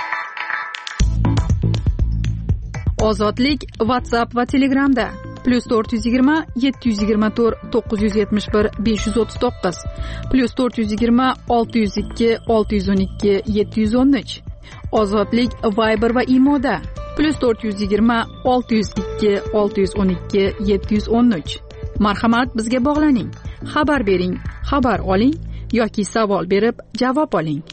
Ozodlik WhatsApp va Telegramda plus to'rt yuz yigirma yetti yuz yigirma to'rt to'qqiz yuz yetmish bir besh yuz o'ttiz to'qqiz plus to'rt yuz yigirma olti yuz ikki olti yuz o'n ikki yetti yuz o'n uch. Ozodlik Viber va Imoda plus to'rt yuz yigirma olti yuz ikki olti yuz o'n ikki yetti yuz o'n uch. Marhamat, bizga bog'laning, xabar bering, xabar oling yoki savol berib javob oling.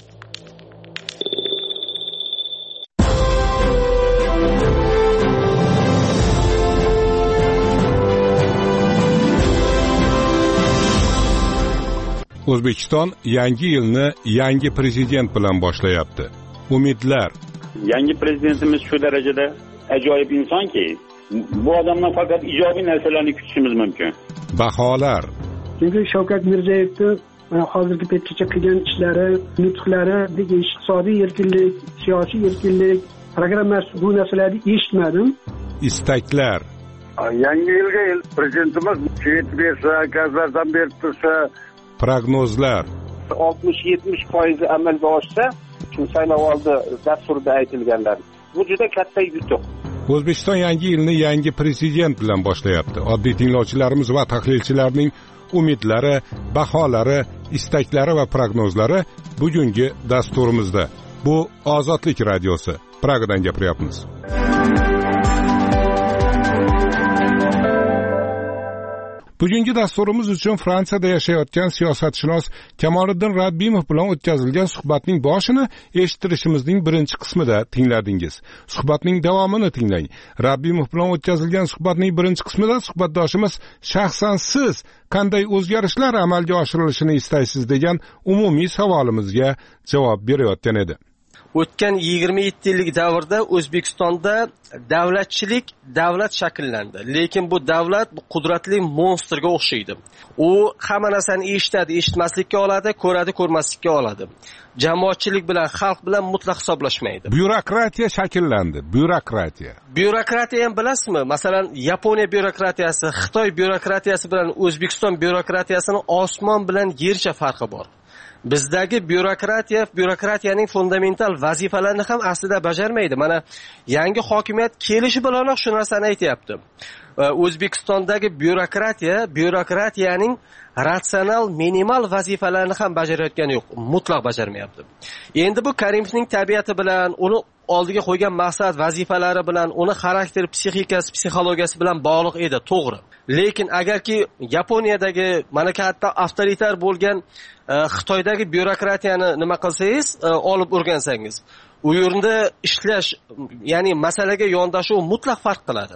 O'zbekiston yangi yilni yangi prezident bilan boshlayapti. Umidlar. Yangi prezidentimiz shu darajada ajoyib insonki, bu odamdan faqat ijobiy narsalarni kutishimiz mumkin. Baholar. Chunki Shavkat Mirziyoyevning mana hozirgi paytgacha qilgan ishlari, nutqlari, iqtisodiy erkinlik, siyosiy erkinlik programmasi, bu narsalarni eshitmadim. Istaklar. Yangi yilga prezidentimiz svet bersa, gazlardan berib tursa, prognozlar. oltmish yetmish foiz amalga oshsa, shu saylovoldi dasturida aytilganlar. Bu juda katta yutuq. O'zbekiston yangi yilni yangi prezident bilan boshlayapti. Oddiy tinglovchilarimiz va tahlilchilarning umidlari, baholari, istaklari va prognozlari bugungi dasturimizda. Bu Ozodlik radiosi. Pragadan gapiryapmiz. Bugungi dasturimiz uchun Fransiyada yashayotgan siyosatshunos Kamoliddin Rabbimov bilan o'tkazilgan suhbatning boshini eshittirishimizning birinchi qismida tingladingiz. Suhbatning davomini tinglang. Rabbimov bilan o'tkazilgan suhbatning birinchi qismida suhbatdoshimiz shaxsan siz qanday o'zgarishlar amalga oshirilishini istaysiz degan umumiy savolimizga javob berayotgan edi. O'tgan yigirma yetti yillik davrda O'zbekistonda davlatchilik davlat shakllandi. Lekin bu davlat bu qudratli monsterga o'xshaydi. U hamma narsani eshitadi, eshitmaslikka oladi, ko'radi, ko'rmaslikka oladi. Jamoatchilik bilan, xalq bilan mutlaq hisoblashmaydi. Byurokratiya shakllandi. Byurokratiya. Byurokratiya ham bilasizmi? Masalan, Yaponiya byurokratiyasi, Xitoy byurokratiyasi bilan O'zbekiston byurokratiyasining osmon bilan yercha farqi bor. Bizdagi byurokratiya, byurokratiyaning fundamental vazifalarini ham aslida bajarmaydi. Mana yangi hokimiyat kelishi bilanoq shu narsani aytayapti. O'zbekistondagi byurokratiya, byurokratiyaning ratsional, minimal vazifalarini ham bajarayotgani yo'q, mutlaq bajarmayapti. Endi bu Karimovning tabiati bilan, uni oldiga qo'ygan maqsad, vazifalari bilan, uni xarakteri, psixikasi, psixologiyasi bilan bog'liq edi, to'g'ri. Lekin agarki Yaponiyadagi mana katta avtoritar bo'lgan Xitoydagi byurokratiyani nima qilsangiz, olib o'rgansangiz, u yerda ishlash, ya'ni masalaga yondashuv mutlaq farq qiladi.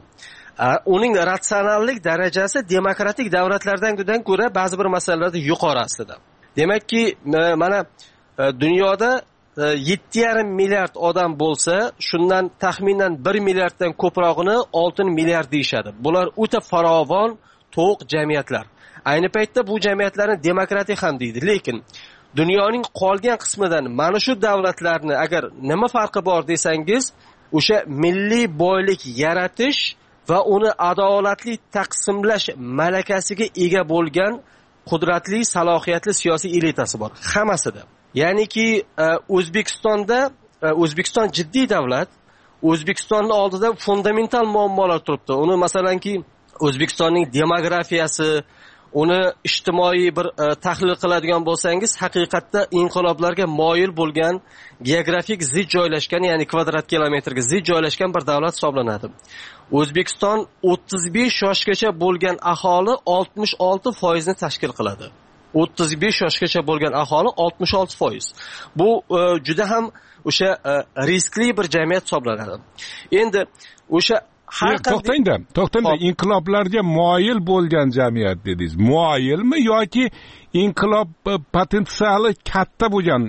Uning ratsionallik darajasi demokratik davlatlardan ko'ra ba'zi bir masalalarda yuqori aslida. Demakki, mana dunyoda yetti yarim milliard odam bo'lsa, shundan taxminan bir milliarddan ko'prog'ini oltin milliard deyishadi. Bular o'ta farovon, to'q jamiyatlar. Ayni paytda bu jamiyatlarni demokratik ham deydi. Lekin dunyoning qolgan qismidan mana shu davlatlarni agar nima farqi bor desangiz, o'sha milliy boylik yaratish va uni adolatli taqsimlash malakasiga ega bo'lgan qudratli, salohiyatli siyosiy elitasi bor hammasida. Ya'niki O'zbekistonda O'zbekiston jiddiy davlat, O'zbekistonning oldida fundamental muammolar turibdi. Uni masalanki O'zbekistonning demografiyasi, uni ijtimoiy bir e, tahlil qiladigan bo'lsangiz, haqiqatda inqiloblarga moyil bo'lgan, geografik zid joylashgan, ya'ni kvadrat kilometrga zid joylashgan bir davlat hisoblanadi. O'zbekiston o'ttiz besh yoshgacha bo'lgan aholi oltmish olti foizni tashkil qiladi. o'ttiz besh yoshgacha bo'lgan aholi oltmish olti foiz. Bu e, juda ham o'sha e, riskli bir jamiyat hisoblanadi. Endi o'sha har qanday to'xtangda to'xtangda inqiloblarga moyil bo'lgan jamiyat dedingiz. Moyilmi yoki inqilob potensiali katta bo'lgan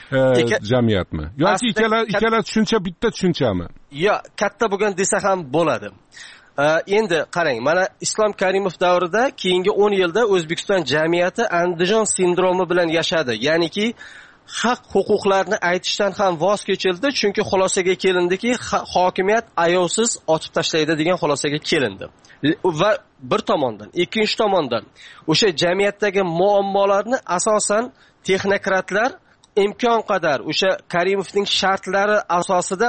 jamiyatmi yoki ikkala ikkala tushuncha bitta tushunchami? Yo, katta bo'lgan desa ham bo'ladi. Endi qarang, mana Islom Karimov davrida keyingi o'n yilda O'zbekiston jamiyati Andijon sindromi bilan yashadi. Ya'niki haq huquqlarni aytishdan ham voz kechildi, chunki xulosaga kelindiki, hokimiyat ayovsiz otib tashlaydi degan xulosaga kelindi. Va bir tomondan, ikkinchi tomondan o'sha jamiyatdagi muammolarni asosan texnokratlar imkon qadar o'sha Karimovning shartlari asosida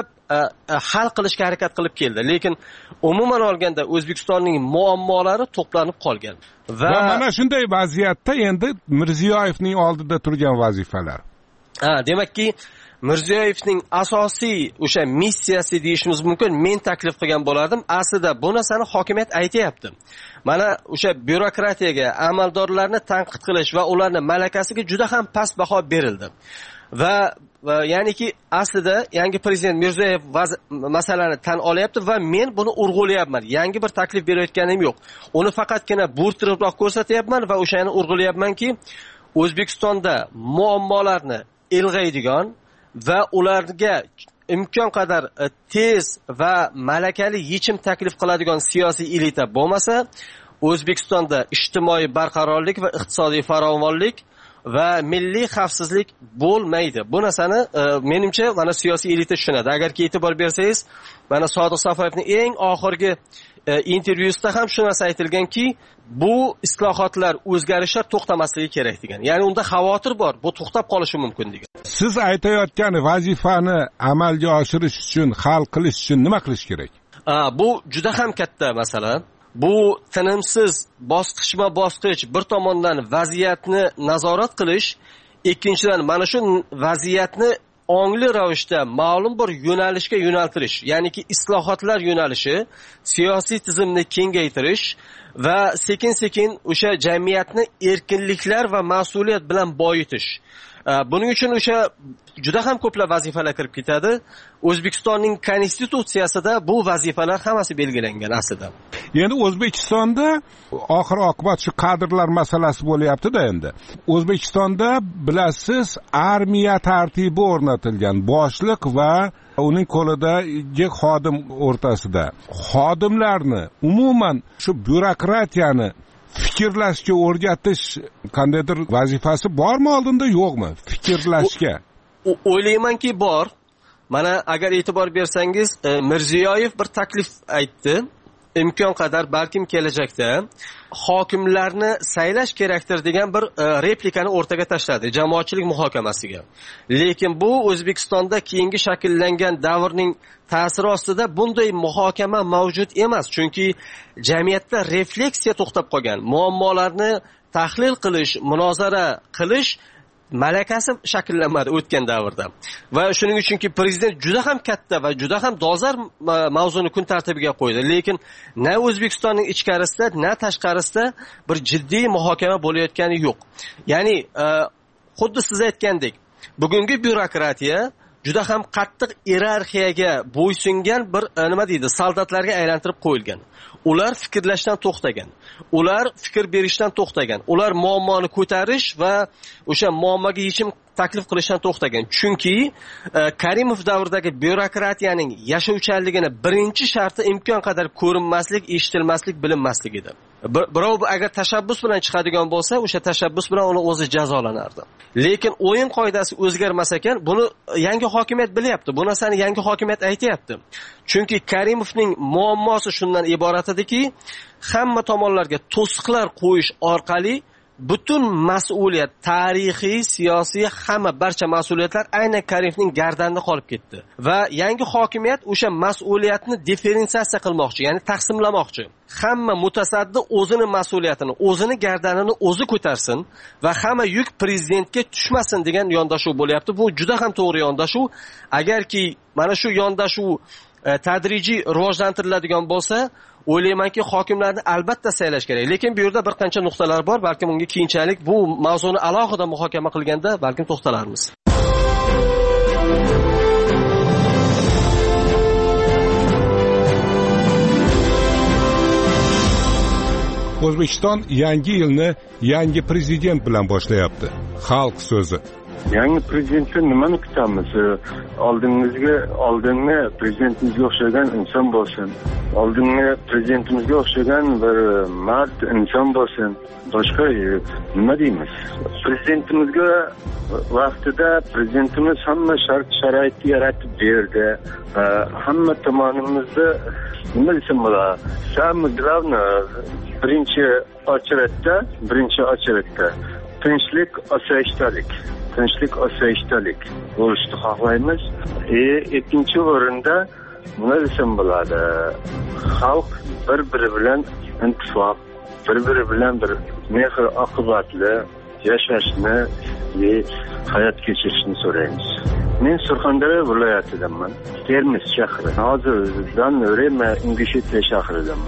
hal qilishga harakat qilib keldi. Lekin umuman olganda O'zbekistonning muammolari to'planib qolgan. Va, va mana shunday vaziyatda endi Mirziyoyevning oldida turgan vazifalar. Ha, demakki Mirziyoyevning asosiy o'sha missiyasi deyishimiz mumkin. Men taklif qilgan bo'lardim. Aslida bu narsani hokimiyat aytayapti. Mana o'sha byurokratiyaga, amaldorlarni tanqid qilish va ularni malakasiga juda ham past baho berildi. Va, va ya'niki aslida yangi prezident Mirziyoyev masalani tan olyapti va men buni urg'ulayapman. Yangi bir taklif berayotganim yo'q. Uni faqatgina bo'rttiribroq ko'rsatyapman va o'shani urg'ulayapmanki, O'zbekistonda muammolarni ilg'aydigan va ularga imkon qadar tez va malakali yechim taklif qiladigan siyosiy elita bo'lmasa, O'zbekistonda ijtimoiy barqarorlik va iqtisodiy farovonlik va milliy xavfsizlik bo'lmaydi. Bu narsani menimcha mana siyosiy elita tushunadi. Agarki e'tibor bersangiz, mana Sodiq Safoyevning eng oxirgi intervyusida ham shu narsa aytilganki, bu islohotlar, o'zgarishlar to'xtamasligi kerak degan. Ya'ni unda xavotir bor, bu to'xtab qolishi mumkin degan. Siz aytayotgan vazifani amalga oshirish uchun, hal qilish uchun nima qilish kerak? Bu juda ham katta masala. Bu tinimsiz bosqichma-bosqich bir tomondan vaziyatni nazorat qilish, ikkinchidan mana shu vaziyatni ongli ravishda ma'lum bir yo'nalishga yo'naltirish, ya'niki islohotlar yo'nalishi, siyosiy tizimni kengaytirish va sekin-sekin o'sha jamiyatni erkinliklar va mas'uliyat bilan boyitish. Buning uchun o'sha juda ham ko'plab vazifalar kirib ketadi. O'zbekistonning konstitutsiyasida bu vazifalar hammasi belgilangan aslida. Endi O'zbekistonda oxir oqibat shu kadrlar masalasi bo'lyapti-da endi. O'zbekistonda bilasiz, armiya tartibi o'rnatilgan, boshliq va uning qo'lidagi xodim o'rtasida. Xodimlarni umuman shu byurokratiyani fikrlashga o'rgatish qandaydir vazifasi bormi oldinda, yo'qmi? Fikrlashga. O'ylaymanki bor. Mana agar e'tibor bersangiz, Mirziyoyev bir taklif aytdi. Imkon qadar balkim kelajakda hokimlarni saylash kerakdir degan bir replikani o'rtaga tashladi jamoatchilik muhokamasiga. Lekin bu O'zbekistonda keyingi shakllangan davrning ta'siri ostida bunday muhokama mavjud emas, chunki jamiyatda refleksiya to'xtab qolgan. Muammolarni tahlil qilish, munozara qilish malakasi shakllanmadi o'tgan davrda. Va shuning uchunki prezident juda ham katta va juda ham dolzarb mavzuni kun tartibiga qo'ydi. Lekin na O'zbekistonning ichkarisida, na tashqarisida bir jiddiy muhokama bo'layotgani yo'q. Ya'ni xuddi siz aytgandek, bugungi byurokratiya juda ham qattiq iyerarxiyaga bo'ysungan bir nima deydi, soldatlarga aylantirib qo'yilgan. Ular fikrlashdan to'xtagan. Ular fikr berishdan to'xtagan. Ular muammoni ko'tarish va o'sha muammoga yechim taklif qilishdan to'xtagan. Chunki Karimov davridagi byurokratiyaning yashovchanligini birinchi sharti imkon qadar ko'rinmaslik, eshitilmaslik, bilinmaslik edi. Birov agar tashabbus bilan chiqadigan bo'lsa, o'sha tashabbus bilan uni o'zi jazolanardi. Lekin o'yin qoidasi o'zgarmas ekan, buni yangi hokimiyat bilyapti. Bu narsani yangi hokimiyat aytayapti. Chunki Karimovning muammosi shundan iborat ediki, hamma tomonlarga to'siqlar qo'yish orqali butun mas'uliyat, tarixiy, siyosiy, hamma barcha mas'uliyatlar aynan Karimovning gardanida qolib ketdi. Va yangi hokimiyat o'sha mas'uliyatni diferensiatsiya qilmoqchi, ya'ni taqsimlamoqchi. Hamma mutasaddi o'zini mas'uliyatini, o'zini gardanini o'zi ko'tarsin va hamma yuk prezidentga tushmasin degan yondashuv bo'lyapti. Bu juda ham to'g'ri yondashuv. Agarki mana shu yondashuv tadrijiy rivojlantiriladigan bo'lsa, o'ylaymanki hokimlarni albatta saylash kerak. Lekin bu yerda bir qancha nuqtalar bor. Balkim unga keyinchalik bu mavzuni alohida muhokama qilganda balkim to'xtalarmiz. O'zbekiston yangi yilni yangi prezident bilan boshlayapti. Xalq so'zi. Yangi prezidentdan nimani kutamiz? Oldingizga oldingi prezidentimizga o'xshagan inson bo'lsin. Oldingi prezidentimizga o'xshagan bir mard inson bo'lsin. Boshqa nima deymiz? Prezidentimizga vaqtida prezidentimiz hamma shart sharoitni yaratib berdi. Hamma tomonimizda nima desam bo'ladi? Самое главное, birinchi ochiratda, birinchi ochiratda tinchlik, osoyishtalik. Tinchlik, osoyishtalik bo'lishni xohlaymiz. E, ikkinchi o'rinda nima desam bo'ladi? Xalq bir-biri bilan ittifoq, bir-biri bilan bir mehr oqibatli yashashni va hayot kechirishni so'raymiz. Men Surxondaryo viloyatidanman. Termiz shahri. Hozirdan Rema Ingushetya shahridanman.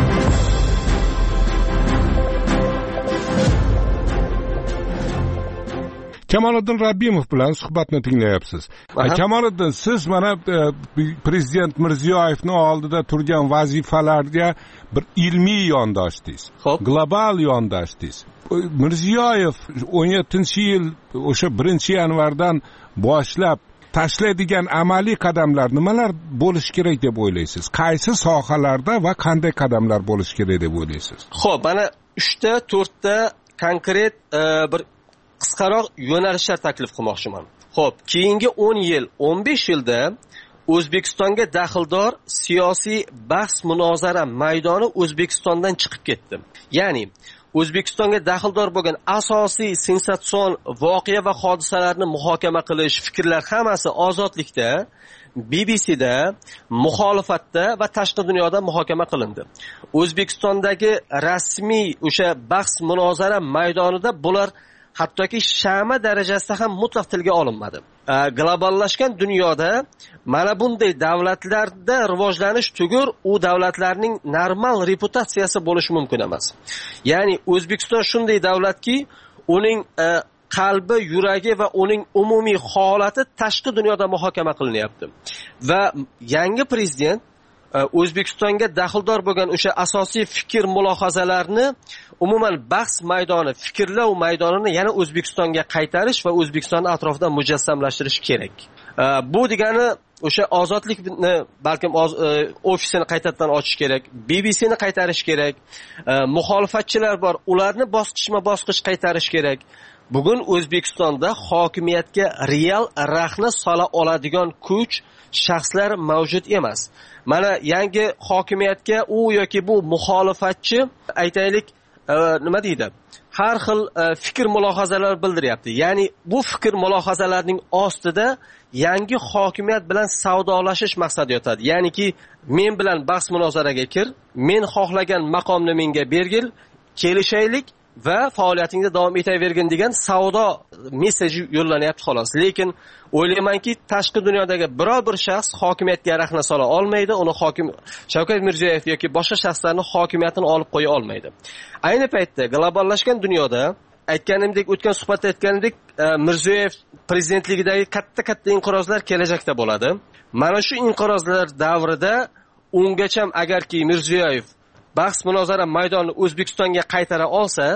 Kamoliddin Rabbimov bilan suhbatni tinglayapsiz. Kamoliddin, siz mana prezident Mirziyoyevning oldida turgan vazifalarga bir ilmiy yondoshdingiz. Global yondoshdingiz. Mirziyoyev o'n yettinchi yil o'sha birinchi yanvardan boshlab tashlaydigan amaliy qadamlar nimalar bo'lishi kerak deb o'ylaysiz? Qaysi sohalarda va qanday qadamlar bo'lishi kerak deb o'ylaysiz? Xo'p, mana uchta, to'rtta konkret bir qisqaroq yo'nalishlar taklif qilmoqchiman. Xo'p, keyingi o'n yil, o'n besh yilda O'zbekistonga daxldor siyosiy bahs munozara maydoni O'zbekistondan chiqib ketdi. Ya'ni O'zbekistonga daxldor bo'lgan asosiy sensatsion voqea va hodisalarni muhokama qilish, fikrlar hammasi ozodlikda, B B C'da, muxolifatda va tashqi dunyoda muhokama qilindi. O'zbekistondagi rasmiy o'sha bahs munozara maydonida bular hattoki shama darajasida ham mutlaq tilga olinmadi. Globallashgan dunyoda mana bunday davlatlarda rivojlanish tugur u davlatlarning normal reputatsiyasi bo'lishi mumkin emas. Ya'ni O'zbekiston shunday davlatki, uning qalbi, yuragi va uning umumiy holati tashqi dunyoda muhokama qilinyapti. Va yangi prezident O'zbekistonga daxldor bo'lgan o'sha asosiy fikr mulohazalarni umuman bahs maydoni, fikrlov maydonini yana O'zbekistonga qaytarish va O'zbekiston atrofida mujassamlashtirish kerak. Bu degani o'sha ozodlikni balkim ofisini qaytadan ochish kerak, B B C'ni qaytarish kerak, muxolifatchilar bor, ularni bosqichma-bosqich qaytarish kerak. Bugun O'zbekistonda hokimiyatga real rahna sola oladigan kuch, shaxslar mavjud emas. Mana yangi hokimiyatga u yoki bu muxolifatchi aytaylik nima deydi? Har xil fikr mulohazalar bildiryapti. Ya'ni bu fikr mulohazalarning ostida yangi hokimiyat bilan savdolashish maqsadi yotadi. Ya'niki men bilan bahs munozaraga kir, men xohlagan maqomni menga bergil, kelishaylik va faoliyatingda davom etavergin degan savdo messeji yo'llanyapti xolos. Lekin o'ylaymanki, tashqi dunyodagi biror bir shaxs hokimiyatga rahna sola olmaydi, uni hokim Shavkat Mirziyoyev yoki boshqa shaxslarning hokimiyatini olib qo'ya olmaydi. Ayni paytda globallashgan dunyoda aytganimdek, o'tgan suhbatda aytganimdek, Mirziyoyev prezidentligidagi katta-katta inqirozlar kelajakda bo'ladi. Mana shu inqirozlar davrida ungacha agarki Mirziyoyev bahs munozara maydoni O'zbekistonga qaytara olsa,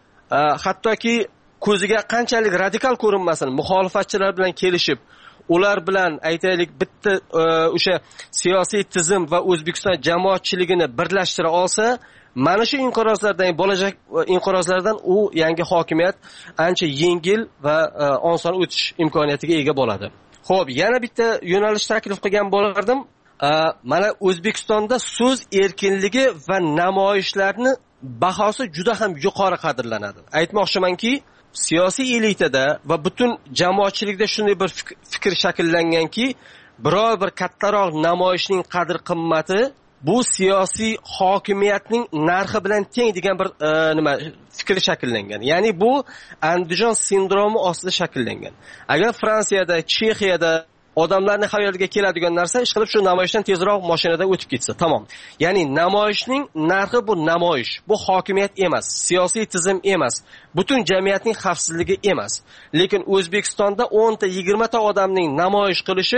hattoki ko'ziga qanchalik radikal ko'rinmasin, muxolifatchilar bilan kelishib, ular bilan aytaylik bitta o'sha siyosiy tizim va O'zbekiston jamoatchiligini birlashtira olsa, mana shu inqirozlardan, bo'lajak inqirozlardan u yangi hokimiyat ancha yengil va oson o'tish imkoniyatiga ega bo'ladi. Xo'p, yana bitta yo'nalish taklif qilgan bo'lardim. Mana O'zbekistonda so'z erkinligi va namoyishlarni bahosi juda ham yuqori qadrlanadi. Aytmoqchimanki, siyosiy elitada va butun jamoatchilikda shunday bir fikr shakllanganki, biror bir kattaroq namoyishning qadr qimmati bu siyosiy hokimiyatning narxi bilan teng degan bir nima fikr shakllangan. Ya'ni bu Andijon sindromi ostida shakllangan. Agar Fransiyada, Chexiyada odamlarning xayoliga keladigan narsa ish qilib shu namoyishdan tezroq mashinada o'tib ketsa, tamom. Ya'ni namoyishning narxi bu namoyish, bu hokimiyat emas, siyosiy tizim emas, butun jamiyatning xavfsizligi emas. Lekin O'zbekistonda o'n ta, yigirma ta odamning namoyish qilishi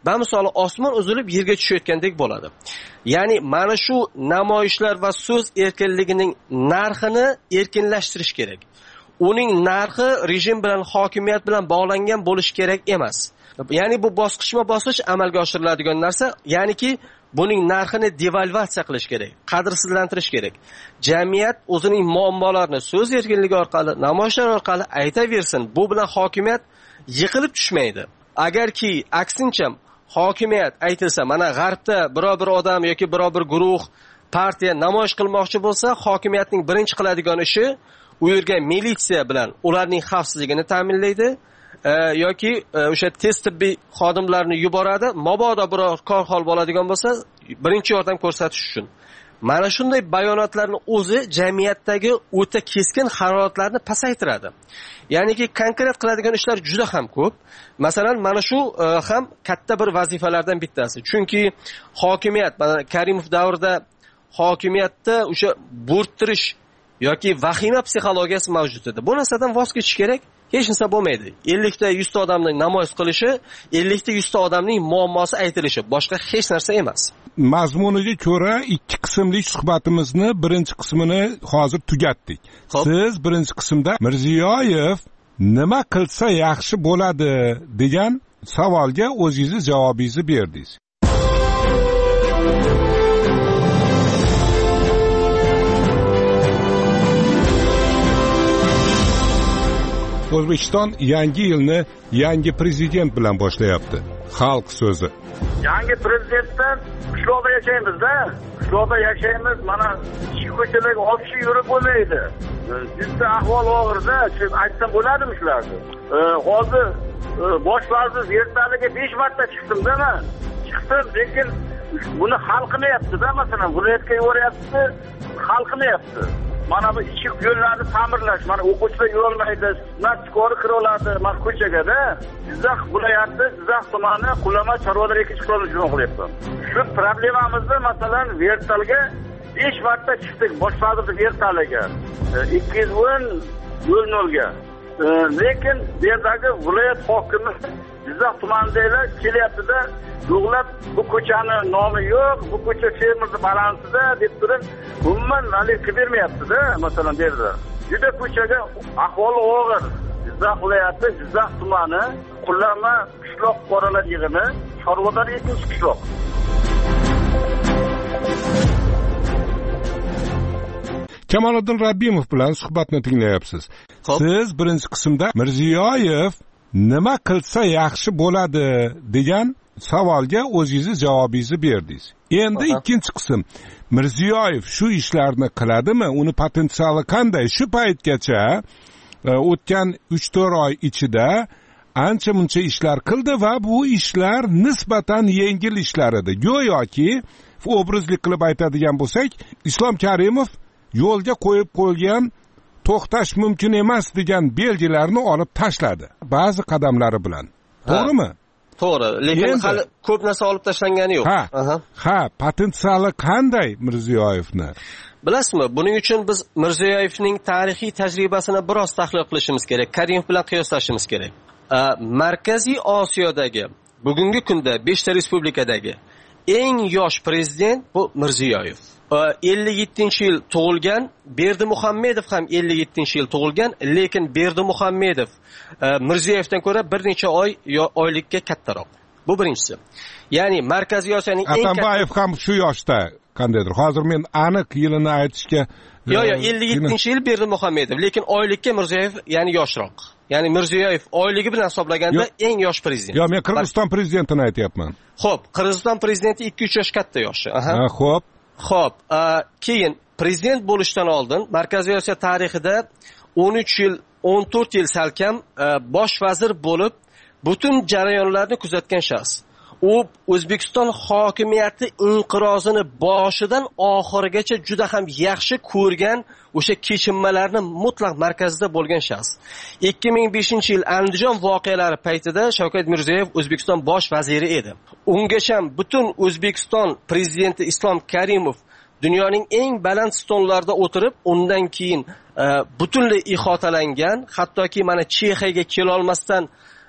bamisoli osmon uzilib yerga tushayotgandek bo'ladi. Ya'ni mana shu namoyishlar va so'z erkinligining narxini erkinlashtirish kerak. Uning narxi rejim bilan, hokimiyat bilan bog'langan bo'lishi kerak emas. Ya'ni bu bosqichma-bosqich amalga oshiriladigan narsa, ya'niki buning narxini devalvatsiya qilish kerak, qadrsizlantirish kerak. Jamiyat o'zining muammolarini so'z erkinligi orqali, namoyishlar orqali aytaversin. Bu bilan hokimiyat yiqilib tushmaydi. Agarki aksincha hokimiyat aytilsa, mana g'arbda biror bir odam yoki biror bir guruh, partiya namoyish qilmoqchi bo'lsa, hokimiyatning birinchi qiladigan ishi u yerga militsiya bilan ularning xavfsizligini ta'minlaydi. E, yoki e, o'sha tez tibbiy xodimlarni yuboradi, mabodo biror kor hol bo'ladigan bo'lsa birinchi yordam ko'rsatish uchun. Mana shunday bayonotlarni o'zi jamiyatdagi o'ta keskin haroratlarni pasaytiradi. Ya'niki konkret qiladigan ishlar juda ham ko'p. Masalan, mana shu e, ham katta bir vazifalardan bittasi. Chunki hokimiyat, mana Karimov davrida hokimiyatda o'sha bo'rttirish yoki vahima psixologiyasi mavjud edi. Bu narsadan voz kechish kerak. Hech narsa bo'lmaydi. ellik ta yuz ta odamning namoyish qilishi, ellik ta yuz ta odamning muammosi aytilishi, boshqa hech narsa emas. Mazmuniga ko'ra ikki qismli suhbatimizni birinchi qismini hozir tugatdik. Hop. Siz birinchi qismda Mirziyoyev nima qilsa yaxshi bo'ladi degan savolga o'zingiz javobingizni berdingiz. O'zbekiston yangi yilni yangi prezident bilan boshlayapti. Xalq so'zi. Yangi prezidentdan qishloqda yashaymiz-da. Qishloqda yashaymiz, mana ko'chalarga olib yurib bo'lmaydi. Bizda ahvol og'irda, aytsam bo'ladimi shularni? Hozir bosh vazir ertaliga besh marta chiqdim-da men. Chiqdim, lekin buni hal qilmayapti-da, masalan, viloyatga yuboryapti, hal qilmayapti. Mana bu ichki yo'llarni ta'mirlash, mana o'quvchilar yurolmaydi, natkori kira oladi, mana ko'chaga-da. Jizzax viloyati, Jizzax tumani Qulama chorvalar ekish qurilishi qilyapti. Shu problemamizni masalan vertalga besh marta chiqdik, bosh vazir vertaliga ikki yuz o'n nol nol ga. Lekin bu yerdagi viloyat hokimi Jizzax tumanidagilar kelyapti-da, yo'qlab bu ko'chani nomi yo'q, bu ko'cha Fermerda balansida deb turib, umuman nalik qilib bermayapti-da, masalan derdi. Juda ko'chaga ahvoli og'ir. Jizzax viloyati, Jizzax tumani, Qulama qishloq qoralar yig'ini, chorvalar ikkinchi qishloq. Kamoliddin Rabbimov bilan suhbatni tinglayapsiz. Siz birinchi qismda Mirziyoyev nima qilsa yaxshi bo'ladi degan savolga o'zingiz javobingizni berdingiz. Endi ikkinchi qism. Mirziyoyev shu ishlarni qiladimi? Uni potensiali qanday? Shu paytgacha o'tgan uch to'rt oy ichida ancha muncha ishlar qildi va bu ishlar nisbatan yengil ishlar edi. Go'yoki obrazlik qilib aytadigan bo'lsak, Islom Karimov yo'lga qo'yib qo'ygan to'xtash mumkin emas degan belgilarni olib tashladi ba'zi qadamlari bilan. To'g'rimi? To'g'ri, lekin hali ko'p narsa olib tashlangani yo'q. Ha, ha, potensiali qanday Mirziyoyevni? Bilasizmi, buning uchun biz Mirziyoyevning tarixiy tajribasini biroz tahlil qilishimiz kerak, Karimov bilan qiyoslashimiz kerak. Markaziy Osiyodagi bugungi kunda beshta respublikadagi eng yosh prezident bu Mirziyoyev. ellik yettinchi yil tug'ilgan, Berdimuhammedov ham ellik yettinchi yil tug'ilgan, lekin Berdimuhammedov Mirziyoyevdan ko'ra bir necha oy oylikka kattaroq. Bu birinchisi. Ya'ni Markaziy Osiyoning eng katta Atambayev ham shu yoshda qandaydir. Hozir men aniq yilini aytishga Yo'q, yo'q, ellik yettinchi yil Berdimuhammedov, lekin oylikka Mirziyoyev ya'ni yoshroq. Ya'ni Mirziyoyev oyligi bilan hisoblaganda eng yosh prezident. Yo'q, men Qirg'iziston prezidentini aytyapman. Xo'p, Qirg'iziston prezidenti ikki uch yosh katta yoshi. Aha. Ha, xo'p. Xo'p, keyin prezident bo'lishdan oldin Markaziy Osiyo tarixida o'n uch yil, o'n to'rt yil salkam bosh vazir bo'lib, butun jarayonlarni kuzatgan shaxs. U O'zbekiston hokimiyati inqirozini boshidan oxirigacha juda ham yaxshi ko'rgan, o'sha kechinmalarni mutlaq markazida bo'lgan shaxs. ikki ming beshinchi yil Andijon voqealari paytida Shavkat Mirziyoyev O'zbekiston bosh vaziri edi. Ungacha butun O'zbekiston prezidenti Islom Karimov dunyoning eng baland stollarida o'tirib, undan keyin butunlay ihotalangan, hattoki mana Chexiyaga kela olmasdan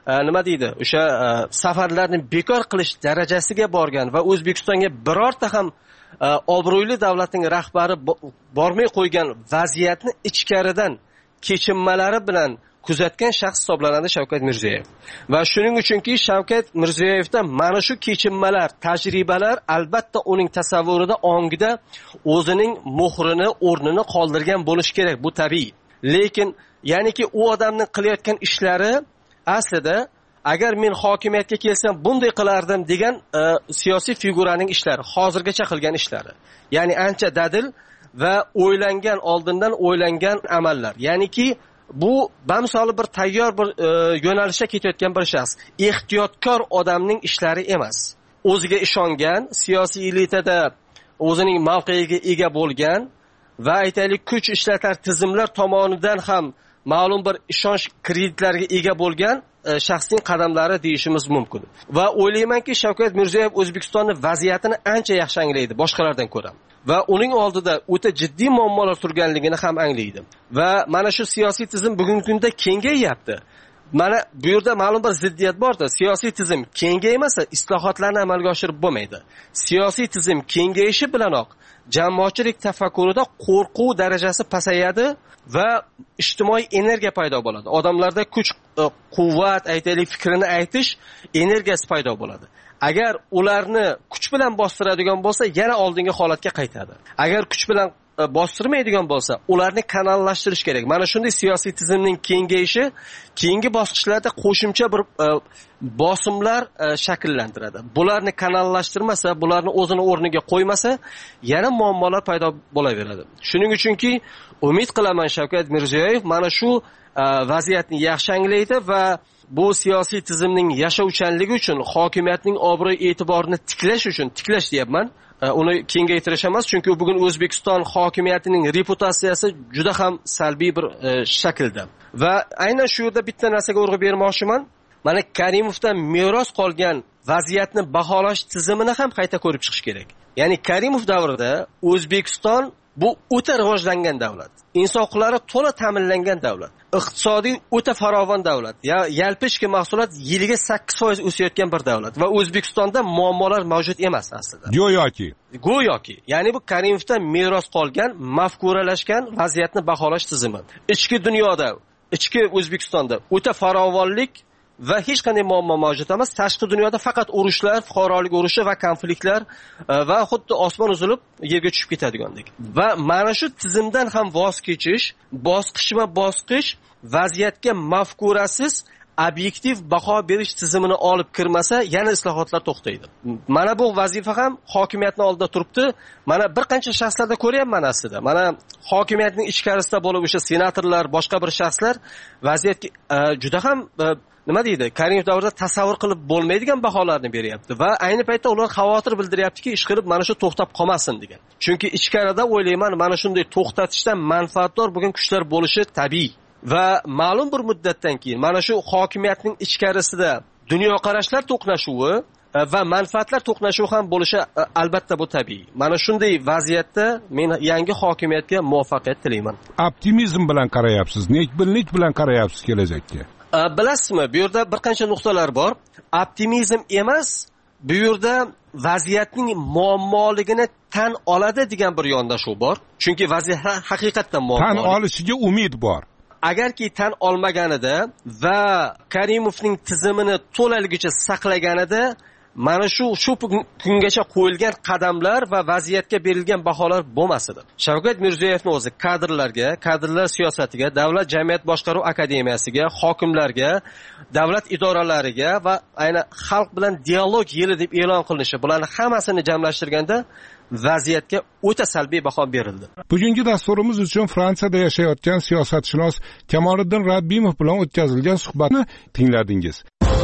nima deydi o'sha safarlarni bekor qilish darajasiga borgan va O'zbekistonga birorta ham obro'li davlatning rahbari bormay qo'ygan vaziyatni ichkaridan kechinmalari bilan kuzatgan shaxs hisoblanadi Shavkat Mirziyoyev. Va shuning uchunki Shavkat Mirziyoyevda mana shu kechinmalar, tajribalar albatta uning tasavvurida, ongida o'zining muhrini, o'rnini qoldirgan bo'lishi kerak, bu tabiiy. Lekin ya'niki u odamning qilayotgan ishlari aslida agar men hokimiyatga kelsam bunday qilardim degan e, siyosiy figuraning ishlari, hozirgacha qilgan ishlari. Ya'ni ancha dadil va o'ylangan, oldindan o'ylangan amallar. Ya'niki bu bamisoli bir tayyor bir e, yo'nalishga ketayotgan bir shaxs. Ehtiyotkor odamning ishlari emas. O'ziga ishongan, siyosiy elitada o'zining mavqeiga ega bo'lgan va aytaylik kuch ishlatar tizimlar tomonidan ham ma'lum bir ishonch kreditlariga ega bo'lgan e, shaxsning qadamlari deyishimiz mumkin. Va o'ylaymanki Shavkat Mirziyoyev O'zbekistonning vaziyatini ancha yaxshi anglaydi boshqalardan ko'ra. Va uning oldida o'ta jiddiy muammolar turganligini ham anglaydi. Va mana shu siyosiy tizim bugungi kunda kengayapti. Mana bu yerda ma'lum bir ziddiyat borda. Siyosiy tizim kengaymasa islohotlarni amalga oshirib bo'lmaydi. Siyosiy tizim kengayishi bilanoq jamoatchilik tafakkurida qo'rquv darajasi pasayadi va ijtimoiy energiya paydo bo'ladi. Odamlarda kuch, quvvat, aytaylik fikrini aytish energiyasi paydo bo'ladi. Agar ularni kuch bilan bostiradigan bo'lsa, yana oldingi holatga qaytadi. Agar kuch bilan bostirmaydigan bo'lsa, ularni kanallashtirish kerak. Mana shunday siyosiy tizimning kengayishi keyingi bosqichlarda qo'shimcha bir e, bosimlar e, shakllantiradi. Bularni kanallashtirmasa, bularni o'zini o'rniga qo'ymasa, yana muammolar paydo bo'laveradi. Shuning uchunki umid qilaman Shavkat Mirziyoyev mana shu e, vaziyatni yaxshi anglaydi va bu siyosiy tizimning yashovchanligi uchun, hokimiyatning obro' e'tiborini tiklash uchun, tiklash deyapman, uni kengaytirish emas, chunki bugun O'zbekiston hokimiyatining reputatsiyasi juda ham salbiy bir e, shaklda. Va aynan shu yerda bitta narsaga urg'u bermoqchiman. Mana Karimovdan meros qolgan vaziyatni baholash tizimini ham qayta ko'rib chiqish kerak. Ya'ni Karimov davrida O'zbekiston bu o'ta rivojlangan davlat. Inson huquqlari to'la ta'minlangan davlat. Iqtisodiy o'ta farovon davlat. Ya yalpishki mahsulot yiliga sakkiz foiz o'sayotgan bir davlat va O'zbekistonda muammolar mavjud emas aslida. Go'yoki. Go'yoki. Ya'ni bu Karimovdan meros qolgan, mafkuralashgan vaziyatni baholash tizimi. Ichki dunyoda, ichki O'zbekistonda o'ta farovonlik va hech qanday muammo mavjud emas. Tashqi dunyoda faqat urushlar, fuqarolik urushi va konfliktlar va xuddi osmon uzilib yerga tushib ketadigandek. Va mana shu tizimdan ham voz kechish, bosqichma-bosqich vaziyatga mafkurasiz obyektiv baho berish tizimini olib kirmasa, yana islohotlar to'xtaydi. Mana bu vazifa ham hokimiyatning oldida turibdi. Mana bir qancha shaxslarda ko'ryapman aslida. Mana hokimiyatning ichkarisida bo'lib o'sha senatorlar, boshqa bir shaxslar vaziyatga e, juda ham e, nima deydi, Karimov davrida tasavvur qilib bo'lmaydigan baholarni beryapti va ayni paytda ular xavotir bildiryaptiki, ish qilib mana shu to'xtab qolmasin degan. Chunki ichkarida o'ylayman, mana shunday to'xtatishdan manfaatdor bo'lgan kuchlar bo'lishi tabiiy. Va ma'lum bir muddatdan keyin mana shu hokimiyatning ichkarisida dunyoqarashlar to'qnashuvi va manfaatlar to'qnashuvi ham bo'lishi albatta bu tabiiy. Mana shunday vaziyatda men yangi hokimiyatga muvaffaqiyat tilayman. Optimizm bilan qarayapsiz, nekbillik bilan qarayapsiz kelajakka. Bilasizmi, bu yerda bir qancha nuqtalar bor. Optimizm emas, bu yerda vaziyatning muammoligini tan oladi degan bir yondashuv bor. Chunki vaziyat haqiqatdan muammo. Tan olishiga umid bor. Agarki tan olmaganida va Karimovning tizimini to'laligicha saqlaganida mana shu shu kungacha qo'yilgan qadamlar va vaziyatga berilgan baholar bo'lmas edi. Shavkat Mirziyoyevning o'zi kadrlarga, kadrlar siyosatiga, davlat jamiyat boshqaruv akademiyasiga, hokimlarga, davlat idoralariga va aynan xalq bilan dialog yili deb e'lon qilinishi, bularni hammasini jamlashtirganda vaziyatga o'ta salbiy baho berildi. Bugungi dasturimiz uchun Fransiyada yashayotgan siyosatshunos Kamoliddin Rabbimov bilan o'tkazilgan suhbatni tingladingiz.